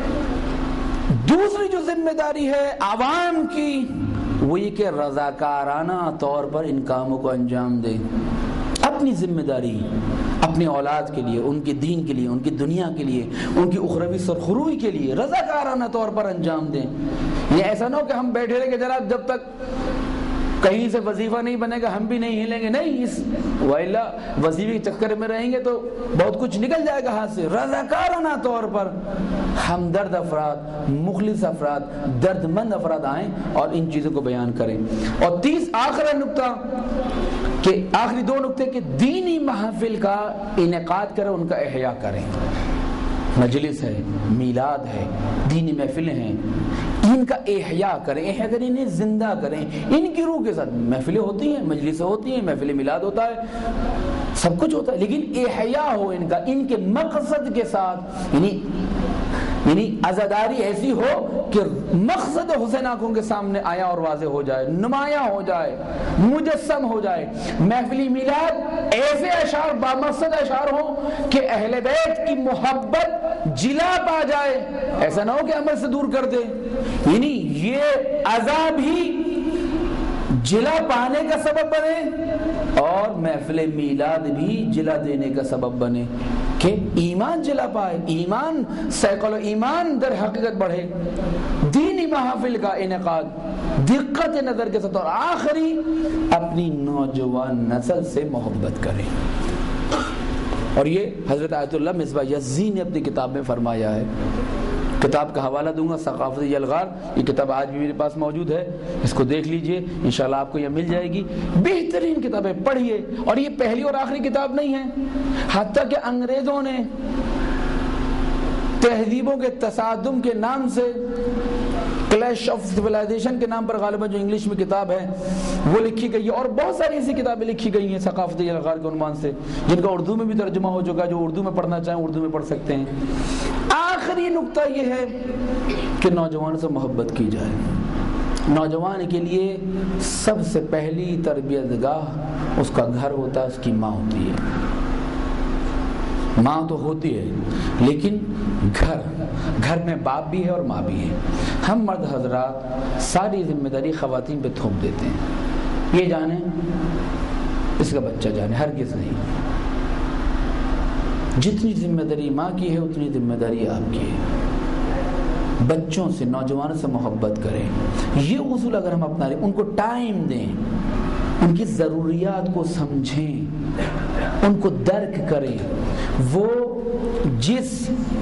دوسری جو ذمہ داری ہے عوام کی وہ یہ کہ رضاکارانہ طور پر ان کاموں کو انجام دیں، اپنی ذمہ داری اپنی اولاد کے لیے، ان کے دین کے لیے، ان کی دنیا کے لیے، ان کی اخروی سرخروئی کے لیے رضاکارانہ طور پر انجام دیں۔ یہ ایسا نہ ہو کہ ہم بیٹھے رہے کہ جناب جب تک کہیں سے وظیفہ نہیں بنے گا ہم بھی نہیں ہلیں گے، نہیں، اس وائلہ وظیفے کے چکر میں رہیں گے تو بہت کچھ نکل جائے گا ہاتھ سے۔ رضاکارانہ طور پر ہمدرد افراد، مخلص افراد، درد مند افراد آئیں اور ان چیزوں کو بیان کریں۔ اور تیس آخری نقطہ کہ آخری دو نقطے کہ دینی محافل کا انعقاد کریں، ان کا احیاء کریں۔ مجلس ہے، میلاد ہے، دینی محفلیں ہیں، ان کا احیاء کریں، احیاء کریں، انہیں زندہ کریں، ان کی روح کے ساتھ۔ محفلیں ہوتی ہیں، مجلسیں ہوتی ہیں، محفل میلاد ہوتا ہے، سب کچھ ہوتا ہے، لیکن احیاء ہو ان کا، ان کے مقصد کے ساتھ، یعنی یعنی عزاداری ایسی ہو کہ مقصد حسین آنکھوں کے سامنے آیا اور واضح ہو جائے، نمایاں ہو جائے، مجسم ہو جائے۔ محفلی میلاد ایسے اشعار بامقصد اشعار ہوں کہ اہل بیت کی محبت جلا پا جائے، ایسا نہ ہو کہ عمل سے دور کر دے، یعنی یہ عذاب ہی جلا پانے کا سبب بنے اور محفل میلاد بھی جلا دینے کا سبب بنے کہ ایمان جلا پائے، ایمان سیکل ایمان در حقیقت بڑھے۔ دینی محافل کا انعقاد دقت نظر کے ساتھ، اور آخری اپنی نوجوان نسل سے محبت کریں۔ اور یہ حضرت آیت اللہ مصباح یزدی نے اپنی کتاب میں فرمایا ہے۔ کتاب کا حوالہ دوں گا، ثقافتی الغار، یہ کتاب آج بھی میرے پاس موجود ہے، اس کو دیکھ لیجئے، انشاءاللہ آپ کو یہ مل جائے گی۔ بہترین کتابیں پڑھیے، اور یہ پہلی اور آخری کتاب نہیں ہے، حتیٰ کہ انگریزوں نے تہذیبوں کے تصادم کے نام سے کلیش آف سویلائزیشن کے نام پر غالباً جو انگلش میں کتاب ہے وہ لکھی گئی ہے، اور بہت ساری ایسی کتابیں لکھی گئی ہیں ثقافتی الغار کے عنوان سے، جن کا اردو میں بھی ترجمہ ہو چکا ہے، جو اردو میں پڑھنا چاہیں اردو میں پڑھ سکتے ہیں۔ آخری نقطہ یہ ہے کہ نوجوانوں سے محبت کی جائے۔ نوجوان کے لیے سب سے پہلی تربیت گاہ اس کا گھر ہوتا ہے، اس کی ماں ہوتی ہے۔ ماں تو ہوتی ہے لیکن گھر گھر میں باپ بھی ہے اور ماں بھی ہے۔ ہم مرد حضرات ساری ذمہ داری خواتین پہ تھوپ دیتے ہیں، یہ جانے اس کا بچہ جانے، ہرگز نہیں۔ جتنی ذمہ داری ماں کی ہے اتنی ذمہ داری آپ کی ہے۔ بچوں سے، نوجوانوں سے محبت کریں، یہ اصول اگر ہم اپنا لیں، ان کو ٹائم دیں، ان کی ضروریات کو سمجھیں، ان کو درک کریں۔ وہ جس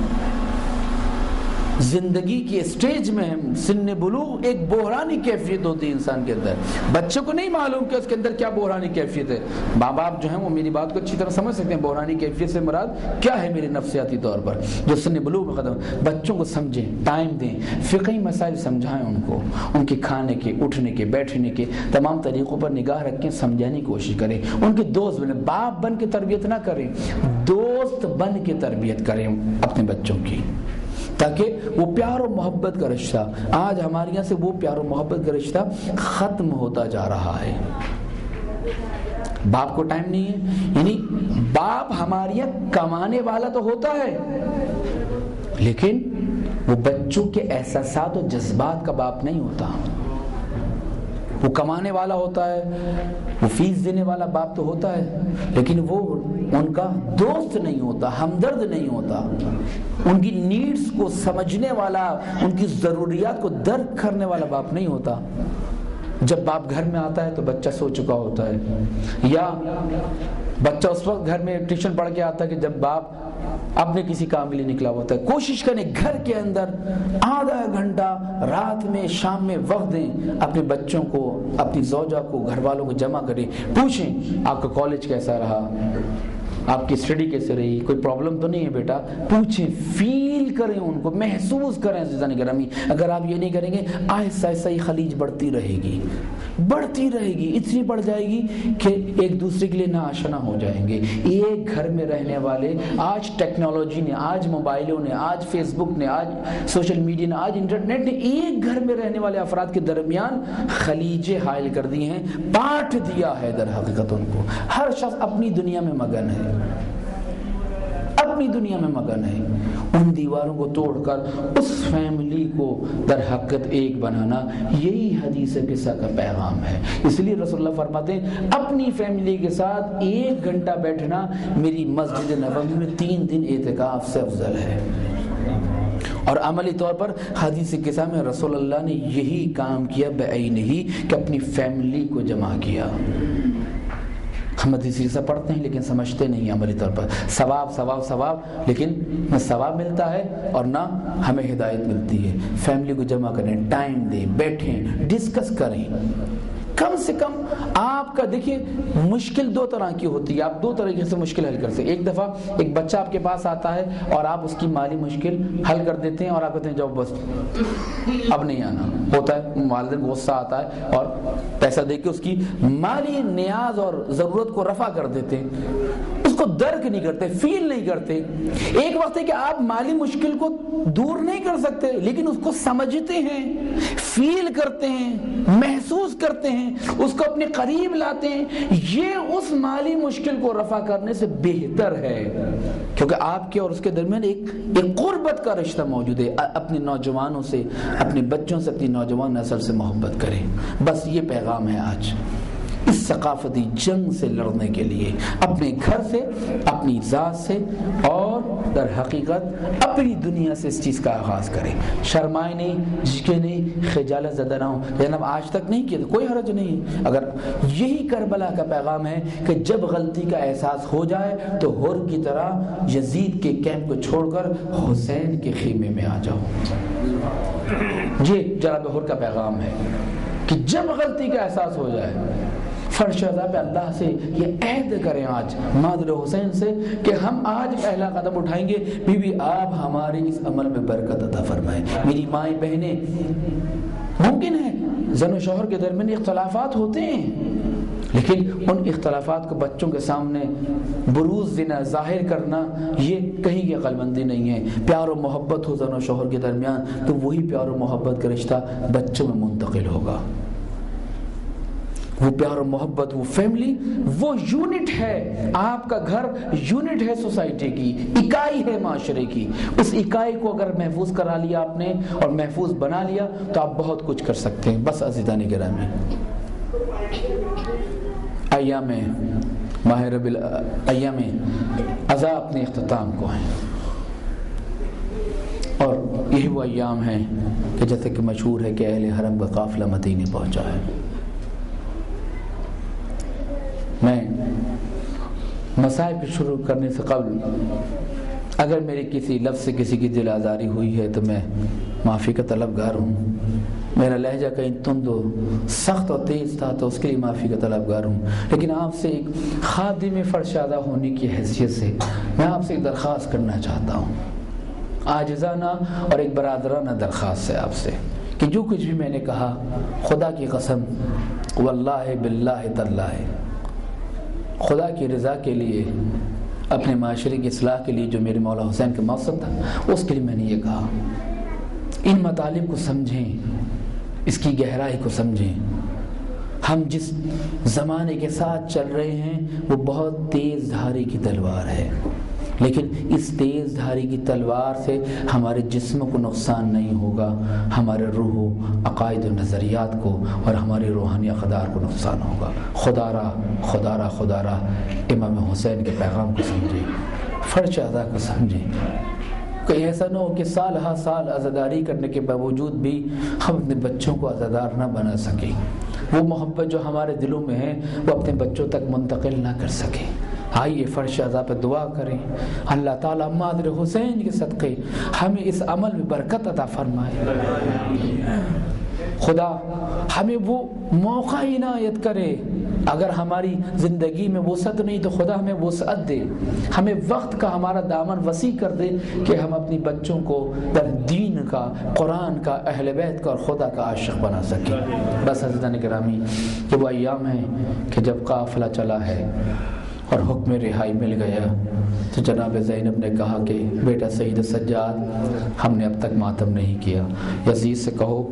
زندگی کے سٹیج میں سن بلوغ، ایک بحرانی کیفیت ہوتی ہے انسان کے اندر، بچوں کو نہیں معلوم کہ اس کے اندر کیا بحرانی کیفیت ہے۔ ماں باپ جو ہیں وہ میری بات کو اچھی طرح سمجھ سکتے ہیں، بحرانی کیفیت سے مراد کیا ہے میرے نفسیاتی طور پر جو سن بلوغ میں قدم۔ بچوں کو سمجھیں، ٹائم دیں، فقہی مسائل سمجھائیں ان کو، ان کے کھانے کے، اٹھنے کے، بیٹھنے کے تمام طریقوں پر نگاہ رکھیں، سمجھانے کی کوشش کریں، ان کے دوست بنیں۔ باپ بن کے تربیت نہ کریں، دوست بن کے تربیت کریں اپنے بچوں کی، تاکہ وہ پیار و محبت کا رشتہ، آج ہمارے یہاں سے وہ پیار و محبت کا رشتہ ختم ہوتا جا رہا ہے۔ باپ کو ٹائم نہیں ہے، یعنی باپ ہمارے یہاں کمانے والا تو ہوتا ہے لیکن وہ بچوں کے احساسات و جذبات کا باپ نہیں ہوتا۔ وہ کمانے والا ہوتا ہے، وہ فیس دینے والا باپ تو ہوتا ہے لیکن وہ ان کا دوست نہیں ہوتا، ہمدرد نہیں ہوتا، ان کی نیڈز کو سمجھنے والا، ان کی ضروریات کو درک کرنے والا باپ نہیں ہوتا۔ جب باپ گھر میں آتا ہے تو بچہ سو چکا ہوتا ہے، یا بچہ اس وقت گھر میں ٹیوشن پڑھ کے آتا ہے کہ جب باپ اپنے کسی کام کے لیے نکلا ہوتا ہے۔ کوشش کریں گھر کے اندر آدھا گھنٹہ رات میں، شام میں وقت دیں، اپنے بچوں کو، اپنی زوجہ کو، گھر والوں کو جمع کریں، پوچھیں آپ کا کالج کیسا رہا، آپ کی اسٹڈی کیسے رہی، کوئی پرابلم تو نہیں ہے بیٹا، پوچھیں، فیل کریں، ان کو محسوس کریں۔ عزیزان گرامی، اگر آپ یہ نہیں کریں گے آہستہ آہستہ یہ خلیج بڑھتی رہے گی، بڑھتی رہے گی، اتنی بڑھ جائے گی کہ ایک دوسرے کے لیے ناآشنا ہو جائیں گے۔ ایک گھر میں رہنے والے، آج ٹیکنالوجی نے، آج موبائلوں نے، آج فیس بک نے، آج سوشل میڈیا نے، آج انٹرنیٹ نے ایک گھر میں رہنے والے افراد کے درمیان خلیجیں حائل کر دی ہیں، بانٹ دیا ہے در حقیقت ان کو۔ ہر شخص اپنی دنیا میں مگن ہے، اپنی دنیا میں مگن ہے۔ ان دیواروں کو توڑ کر اس فیملی کو در حقیقت ایک بنانا، یہی حدیث قصہ کا پیغام ہے۔ اس لیے رسول اللہ فرماتے ہیں اپنی فیملی کے ساتھ ایک گھنٹہ بیٹھنا میری مسجد نبوی میں تین دن اعتکاف سے افضل ہے۔ اور عملی طور پر حدیث قصہ میں رسول اللہ نے یہی کام کیا بعینہ، کہ اپنی فیملی کو جمع کیا۔ ہم حدیث قصہ پڑھتے ہیں لیکن سمجھتے نہیں عملی طور پر، ثواب ثواب ثواب، لیکن نہ ثواب ملتا ہے اور نہ ہمیں ہدایت ملتی ہے۔ فیملی کو جمع کریں، ٹائم دیں، بیٹھیں، ڈسکس کریں۔ کم سے کم آپ کا دیکھیے مشکل دو طرح کی ہوتی ہے، آپ دو طریقے سے مشکل حل کر سکتے۔ ایک دفعہ ایک بچہ آپ کے پاس آتا ہے اور آپ اس کی مالی مشکل حل کر دیتے ہیں اور آپ کہتے ہیں جاؤ بس اب نہیں آنا، ہوتا ہے والدین کو غصہ آتا ہے اور پیسہ دے کے اس کی مالی نیاز اور ضرورت کو رفع کر دیتے ہیں، اس کو درک نہیں کرتے، فیل نہیں کرتے۔ ایک وقت ہے کہ آپ مالی مشکل کو دور نہیں کر سکتے لیکن اس کو سمجھتے ہیں، فیل کرتے ہیں، محسوس کرتے ہیں، اس کو اپنے قریب لاتے ہیں۔ یہ اس مالی مشکل کو رفع کرنے سے بہتر ہے، کیونکہ آپ کے اور اس کے درمیان ایک ایک قربت کا رشتہ موجود ہے۔ اپنے نوجوانوں سے، اپنے بچوں سے، اپنی نوجوان نسل سے محبت کریں۔ بس یہ پیغام ہے آج اس ثقافتی جنگ سے لڑنے کے لیے، اپنے گھر سے، اپنی ذات سے اور در حقیقت اپنی دنیا سے اس چیز کا آغاز کریں۔ شرمائے نہیں، جھجکے نہیں، خجالت زدہ نہ ہوں۔ جناب آج تک نہیں کیا تو کوئی حرج نہیں، اگر یہی کربلا کا پیغام ہے کہ جب غلطی کا احساس ہو جائے تو ہور کی طرح یزید کے کیمپ کو چھوڑ کر حسین کے خیمے میں آ جاؤ۔ یہ جناب ہور کا پیغام ہے کہ جب غلطی کا احساس ہو جائے، فرش عزا پہ اللہ سے یہ عہد کریں آج مادر حسین سے کہ ہم آج پہلا قدم اٹھائیں گے، بی بی آپ ہمارے اس عمل میں برکت عطا فرمائیں۔ میری مائیں بہنیں ممکن ہے زن و شوہر کے درمیان اختلافات ہوتے ہیں، لیکن ان اختلافات کو بچوں کے سامنے بروز دینا، ظاہر کرنا، یہ کہیں کی عقل مندی نہیں ہے۔ پیار و محبت ہو زن و شوہر کے درمیان تو وہی پیار و محبت کا رشتہ بچوں میں منتقل ہوگا۔ وہ پیار و محبت، وہ فیملی، وہ یونٹ ہے، آپ کا گھر یونٹ ہے سوسائٹی کی، اکائی ہے معاشرے کی۔ اس اکائی کو اگر محفوظ کرا لیا آپ نے اور محفوظ بنا لیا تو آپ بہت کچھ کر سکتے ہیں۔ بس عزیزان گرامی، ایام ماہ ربیع ایام عزا اپنے اختتام کو ہیں، اور یہی وہ ایام ہیں کہ جیسے کہ مشہور ہے کہ اہل حرم کا قافلہ مدینے پہنچا ہے۔ میں مصائب شروع کرنے سے قبل اگر میری کسی لفظ سے کسی کی دل آزاری ہوئی ہے تو میں معافی کا طلبگار ہوں۔ میرا لہجہ کہیں تند و سخت اور تیز تھا تو اس کے لیے معافی کا طلبگار ہوں، لیکن آپ سے ایک خادم فرشادہ ہونے کی حیثیت سے میں آپ سے ایک درخواست کرنا چاہتا ہوں، عاجزانہ اور ایک برادرانہ درخواست ہے آپ سے، کہ جو کچھ بھی میں نے کہا خدا کی قسم واللہ باللہ تاللہ، خدا کی رضا کے لیے، اپنے معاشرے کی اصلاح کے لیے جو میرے مولا حسین کا مقصد تھا اس کے لیے میں نے یہ کہا۔ ان مطالب کو سمجھیں، اس کی گہرائی کو سمجھیں۔ ہم جس زمانے کے ساتھ چل رہے ہیں وہ بہت تیز دھاری کی تلوار ہے، لیکن اس تیز دھاری کی تلوار سے ہمارے جسم کو نقصان نہیں ہوگا، ہمارے روح و عقائد و نظریات کو اور ہمارے روحانی اقدار کو نقصان ہوگا۔ خدا را خدا را خدا را امام حسین کے پیغام کو سمجھیں، فرض ادا کو سمجھیں۔ کہیں ایسا نہ ہو کہ سال ہا سال عزاداری کرنے کے باوجود بھی ہم اپنے بچوں کو عزادار نہ بنا سکیں، وہ محبت جو ہمارے دلوں میں ہے وہ اپنے بچوں تک منتقل نہ کر سکیں۔ آئیے فرش اعضاء پہ دعا کریں، اللہ تعالیٰ مادر حسین کے صدقے ہمیں اس عمل میں برکت عطا فرمائے، خدا ہمیں وہ موقع عنایت کرے۔ اگر ہماری زندگی میں وسعت نہیں تو خدا ہمیں وسعت دے، ہمیں وقت کا ہمارا دامن وسیع کر دے کہ ہم اپنی بچوں کو در دین کا، قرآن کا، اہل بیت کا اور خدا کا عاشق بنا سکیں۔ بس عزیزان گرامی، یہ وہ ایام ہیں کہ جب قافلہ چلا ہے اور حکم رہائی مل گیا تو جناب زینب نے کہا کہ بیٹا سید سجاد، ہم نے اب تک ماتم نہیں کیا، یزید سے کہو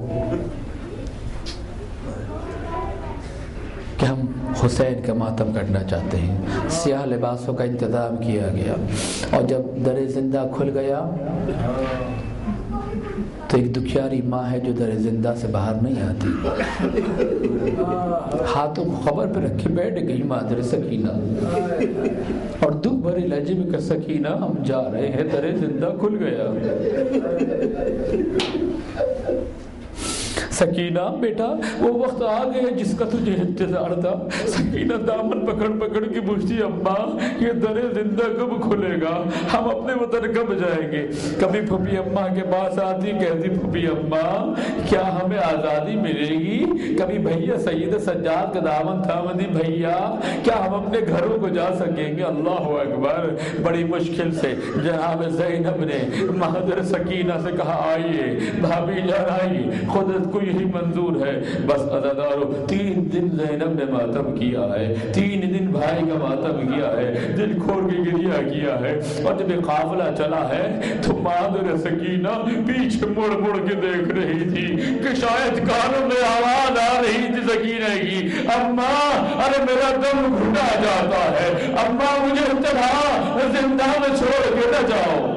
کہ ہم حسین کا ماتم کرنا چاہتے ہیں۔ سیاہ لباسوں کا انتظام کیا گیا، اور جب در زندہ کھل گیا تو ایک دکھیاری ماں ہے جو در زندہ سے باہر نہیں آتی، ہاتھوں کو خبر پہ رکھے بیٹھ گئی مادر سکینہ، اور دکھ بھرے لہجے میں کہ سکینہ ہم جا رہے ہیں، در زندہ کھل گیا۔ سکینہ بیٹا وہ وقت آ گیا جس کا تجھے انتظار تھا۔ سکینہ دامن پکڑ پکڑ کے پوچھتی، اماں یہ در زندہ کب کھلے گا، ہم اپنے وطن کب جائیں گے؟ کبھی پھپھی اماں کے پاس آتی، کہتی پھپھی اماں کیا ہمیں آزادی ملے گی؟ کبھی بھیا سید سجاد کا دامن تھامتی، بھیا کیا ہم اپنے گھروں کو جا سکیں گے؟ اللہ اکبر، بڑی مشکل سے جناب زینب نے مادر سکینہ سے کہا، آئیے بھابھی جان آئیے، خود کو یہی منظور ہے۔ بس عزادارو، تین دن زینب نے ماتم کیا ہے، تین دن بھائی کا ماتم کیا ہے، دل کھول کے گریہ کیا ہے، اور جب یہ قافلہ چلا ہے تو مادر سکینہ پیچھے مڑ مڑ کے دیکھ رہی تھی کہ شاید کانوں میں آواز آ رہی تھی سکینہ کی، اماں ارے میرا دم گھٹا جاتا ہے، اماں مجھے تنہا زندہ میں چھوڑ کے نہ جاؤ۔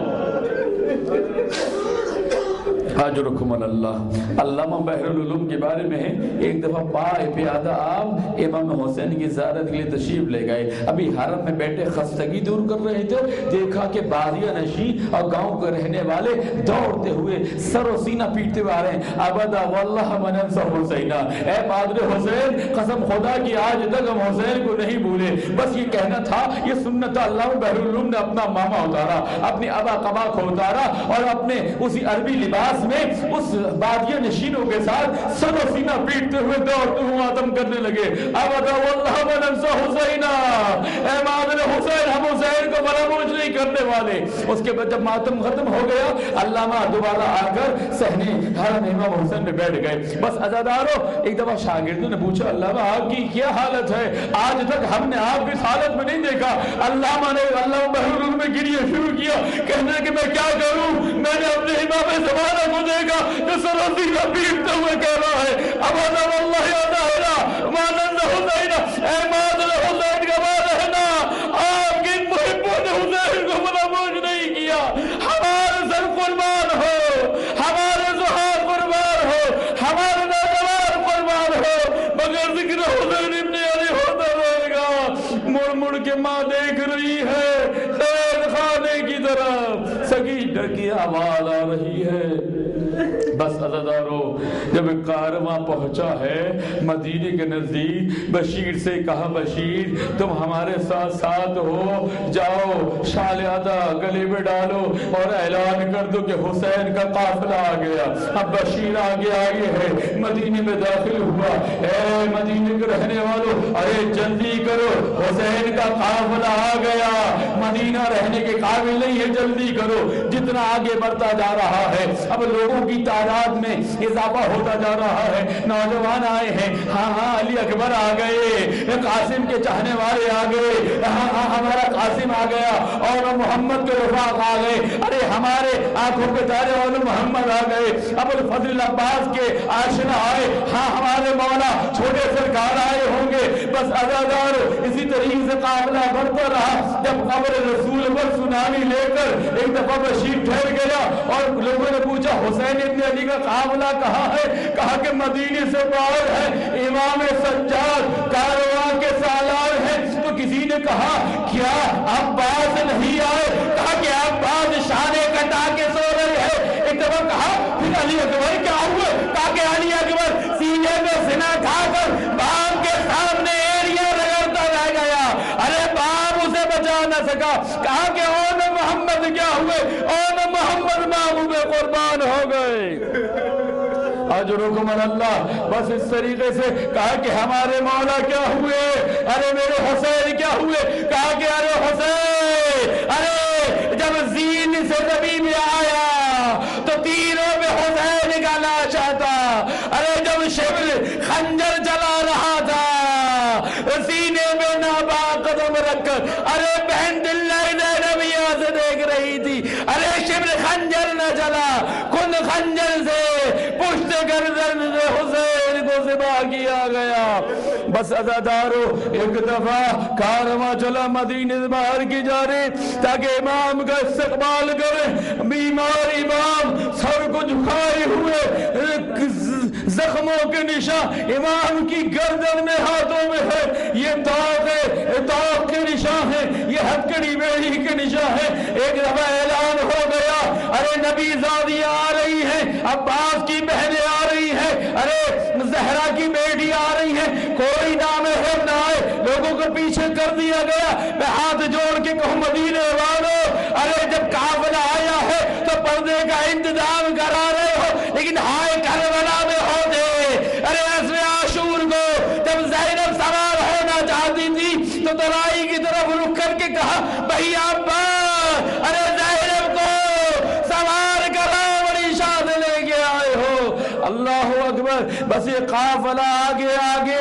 اجرکم اللہ۔ علامہ بحر العلوم کے بارے میں ہے، ایک دفعہ پائے پیادہ آپ امام حسین کی زیارت کے لیے تشریف لے گئے، ابھی حرم میں بیٹھے خستگی دور کر رہے تھے، دیکھا کہ بادیہ نشین اور گاؤں کے رہنے والے دوڑتے ہوئے سر و سینہ پیٹتے ہوئے آ رہے ہیں، ابدا واللہ من انصر حسینہ، اے مادر حسین قسم خدا کی آج تک ہم حسین کو نہیں بھولے۔ بس یہ کہنا تھا، یہ سنت علامہ بحر العلوم نے اپنا ماما اتارا، اپنی ابا قبا کو اتارا اور اپنے اسی عربی لباس میں اس بادیہ نشینوں کے ساتھ سر و سینہ پیٹتے ہوئے دوڑتے ہوئے ماتم کرنے لگے. ابدا واللہ وننسى حسین، اے مادر حسین ہم حسین کو فراموش نہیں کرنے والے. اس کے بعد جب ماتم ختم ہو گیا علامہ دوبارہ آ کر صحنے حرم امام حسین میں بیٹھ گئے. بس عزادارو ایک دفعہ شاگردوں نے پوچھا علامہ آپ کی کیا حالت ہے؟ آج تک ہم نے آپ اس حالت میں نہیں دیکھا. علامہ نے علامہ بہرون میں گریہ شروع کیا، کہنے کہ میں کیا کروں، میں نے اپنے امام زمانہ کو دیکھا جو سرسینہ پیٹتے ہوئے کہہ رہا ہے ابدا واللہ یا دہرہ مانند حسین، اے مادر حسین کا ماں رہنا. آپ کے محبوں نے حسین کو فراموش نہیں کیا. ہمارے سر قربان ہو، ہمارے سہاگ قربان ہو، ہمارے نوجوان قربان ہو، مگر ذکر حسین ابن علی ہوتا رہے گا. مڑ مڑ کے ماں دیکھ رہی ہے خیر خانے کی طرف، سکینہ کی آواز آ رہی ہے. بس عزادارو جب کارواں پہنچا ہے مدینے کے نزدیک، بشیر سے کہا بشیر تم ہمارے ساتھ ساتھ ہو، جاؤ شال ادا گلے میں ڈالو اور اعلان کر دو کہ حسین کا قافلہ آ گیا. اب بشیر آگے آگے ہے، مدینے میں داخل ہوا. اے مدینے کے رہنے والوں ارے جلدی کرو، حسین کا قافلہ آ گیا، مدینہ رہنے کے قابل نہیں ہے، جلدی کرو. جتنا آگے بڑھتا جا رہا ہے اب لوگوں کی تعداد میں اضافہ ہوتا جا رہا ہے. نوجوان آئے ہیں، ہاں ہاں علی اکبر آ گئے، قاسم کے چاہنے والے آ گئے، ہاں ہاں ہمارا قاسم آ گیا، اور محمد کے رفاق آ گئے، ارے ہمارے آنکھوں کے تارے اور محمد آ گئے. ابو الفضل عباس کے آشنا آئے، ہاں ہمارے مولا چھوٹے سرکار آئے ہوں گے. بس عزادار اسی طریقے سے قافلہ بڑھتا رہا. جب قبر رسول پر سنانی لے کر ایک دفعہ بشیر ٹھہر گیا اور لوگوں نے پوچھا حسین ابن علی کا قافلہ کہاں ہے؟ کہا کہ مدینے سے باہر ہے، امام سجاد کارواں کے سالار ہیں. تو کسی نے کہا کیا عباس نہیں آئے؟ کہا کہ عباس شانے کٹا کے سو رہے ہیں. ایک دفعہ کہا پھر علی اکبر کیا ہوئے؟ کہا کہ علی اکبر سینے میں سینہ کھا کر باپ کے سامنے ایڑیاں رگڑتا رہ گیا. ارے باپ اسے بچا نہ سکا. کہا کہ اون محمد کیا ہوئے؟ اون محمد محبوب قربان ہو گئے. اجرکم اللہ. بس اس طریقے سے کہا کہ ہمارے مولا کیا ہوئے؟ ارے میرے حسین کیا ہوئے؟ کہا کہ ارے حسین، ارے جب زین سے زمین میں آیا تو تیروں میں حسین کا لاش آتا. ارے جب شبل خنجر چلا رہا تھا سینے میں نابا قدم رکھ کر، ارے بہن دل زینب یہاں سے دیکھ رہی تھی. ارے شبل خنجر نہ چلا، کن خنجر سے پشت گردن سے حسین کو ذبح کیا گیا. بس عزادارو ایک دفعہ کارواں چلا مدینے سے باہر کی جانب تاکہ امام کا استقبال کرے. بیمار امام سر کو جھکائے ہوئے، زخموں کے نشان امام کی گردن میں ہاتھوں میں ہے. یہ داغ ہے، داغ کے نشان ہے، یہ ہتکڑی بیڑی کے نشان ہے. ایک دفعہ اعلان ہو گیا ارے نبی زادیاں آ رہی ہیں، عباس کی بہنیں آ رہی ہیں، ارے زہرا کی بیٹی آ رہی ہیں، کوئی نامحرم نہ آئے. لوگوں کو پیچھے کر دیا گیا. میں ہاتھ جوڑ کے کہوں مدینے والوں، ارے جب قافلہ آیا ہے تو پردے کا انتظام کرا رہے ہو، لیکن ہائے کربلا میں ہوتے. ارے اسم عاشور کو جب زینب سوار ہونا چاہتی تھی تو ترائی کی طرف رک کر کے کہا بھائی ابا، ارے زینب کو سوار کرا، بڑی شاد لے کے آئے ہو. اللہ اکبر. بس یہ قافلہ آگے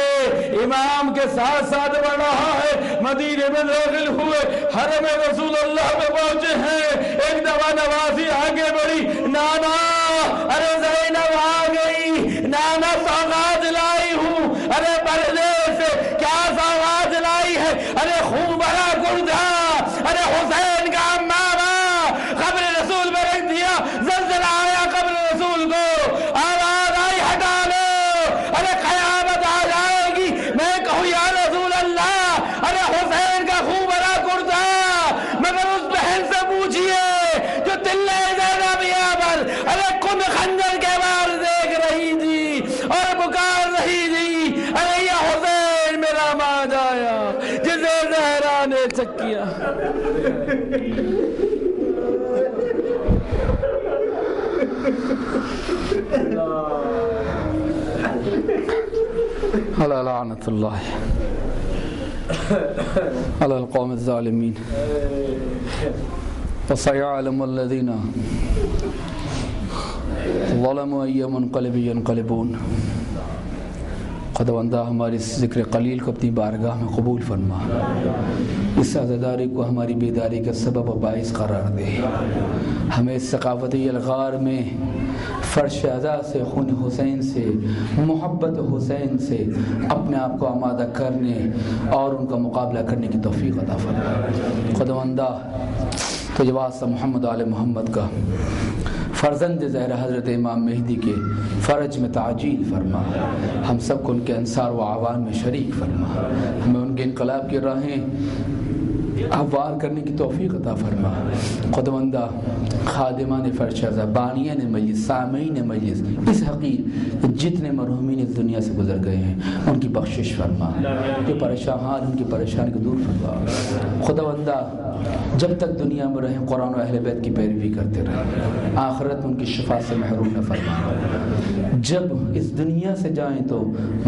آگے امام کے ساتھ ساتھ بڑھ رہا ہے. مدینے میں داخل ہوئے، حرم رسول اللہ میں پہنچے ہیں. ایک دفعہ نواسی آگے بڑھی، نانا ارے زینب آ گئی، نانا سوغات لائی ہوں. ارے پردے سے کیا سوغات لائی ہے؟ ارے خوب بڑا کرتا، ارے حسین کا ماما قبر رسول میں رکھ دیا. زلزلہ آیا قبر رسول کو، آواز آئی ہٹا لو، ارے قیامت آ جائے گی. میں کہوں یا رسول اللہ، ارے حسین کا خوب بڑا کرتا، مگر اس بہن سے پوچھئے جو تلے زینب یہاں پر ارے کن خنجر کے بار دیکھ رہی تھی اور پکار رہی تھی، ارے یہ حسین میرا ماں جایا جسے زہرا نے چکیا. علی لعنت اللہ علی القوم الظالمین وسيعلم الذين ظلموا أي منقلب ينقلبون. خداوندہ ہماری اس ذکر قلیل کو اپنی بارگاہ میں قبول فرما، اس عزاداری کو ہماری بیداری کا سبب و باعث قرار دے، ہمیں اس ثقافتی الغار میں فرش عزا سے، خون حسین سے، محبت حسین سے اپنے آپ کو آمادہ کرنے اور ان کا مقابلہ کرنے کی توفیق عطا فرما. خداوندہ تجھے واسطہ محمد آل محمد کا فرزند زہرا حضرت امام مہدی کے فرج میں تعجیل فرما، ہم سب کو ان کے انصار و اعوان میں شریک فرما، ہمیں ان کے انقلاب کی راہیں ہموار کرنے کی توفیق عطا فرما. خداوندہ خادمان فرش عزا، بانیان مجلس، سامعین مجلس، اس حقیر جتنے مرحومین اس دنیا سے گزر گئے ہیں ان کی بخشش فرما، جو پریشان حال ان کی پریشانی کو دور فرما. خداوندہ جب تک دنیا میں رہیں قرآن و اہل بیت کی پیروی کرتے رہیں، آخرت ان کی شفاعت سے محروم نہ فرما. جب اس دنیا سے جائیں تو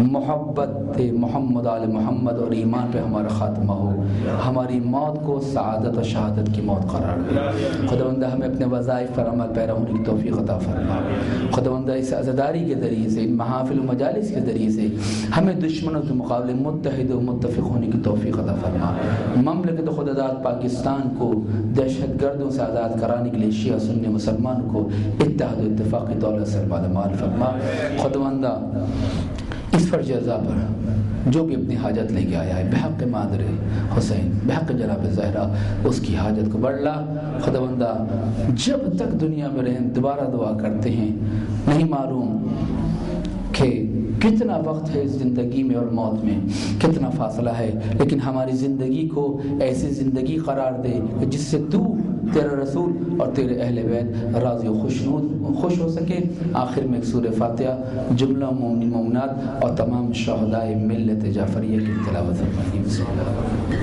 محبت محمد آل محمد اور ایمان پہ ہمارا خاتمہ ہو، ہماری موت کو سعادت و شہادت کی موت قرار دے. خداوندہ ہمیں اپنے وظائف پر عمل پیرا ہونے کی توفیق عطا فرما. خداوندہ اس عزاداری کے ذریعے سے، ان محافل و مجالس کے ذریعے سے ہمیں دشمنوں کے مقابلے متحد و متفق ہونے کی توفیق عطا فرما. مملکت خداداد پاکستان کو دہشت گردوں سے آزاد کرانے کے لیے شیعہ سنی مسلمان کو اتحاد و اتفاق کی دولت سے مال فرما. خداوندہ اس فرج عزا پر جو بھی اپنی حاجت لے کے آیا ہے بحق مادر حسین، بحق جناب زہرا، اس کی حاجت کو بڑھلا. خداوندہ جب تک دنیا میں رہیں دوبارہ دعا کرتے ہیں، نہیں معلوم کہ کتنا وقت ہے اس زندگی میں اور موت میں، کتنا فاصلہ ہے، لیکن ہماری زندگی کو ایسی زندگی قرار دے کہ جس سے تو، تیرا رسول اور تیرے اہل بیت راضی و خوشنود خوش ہو سکے. آخر میں ایک سورہ فاتحہ جملہ مومنین مومنات اور تمام شہدائے ملت جعفریہ کی تلاوت فرمائیے. بسم اللہ.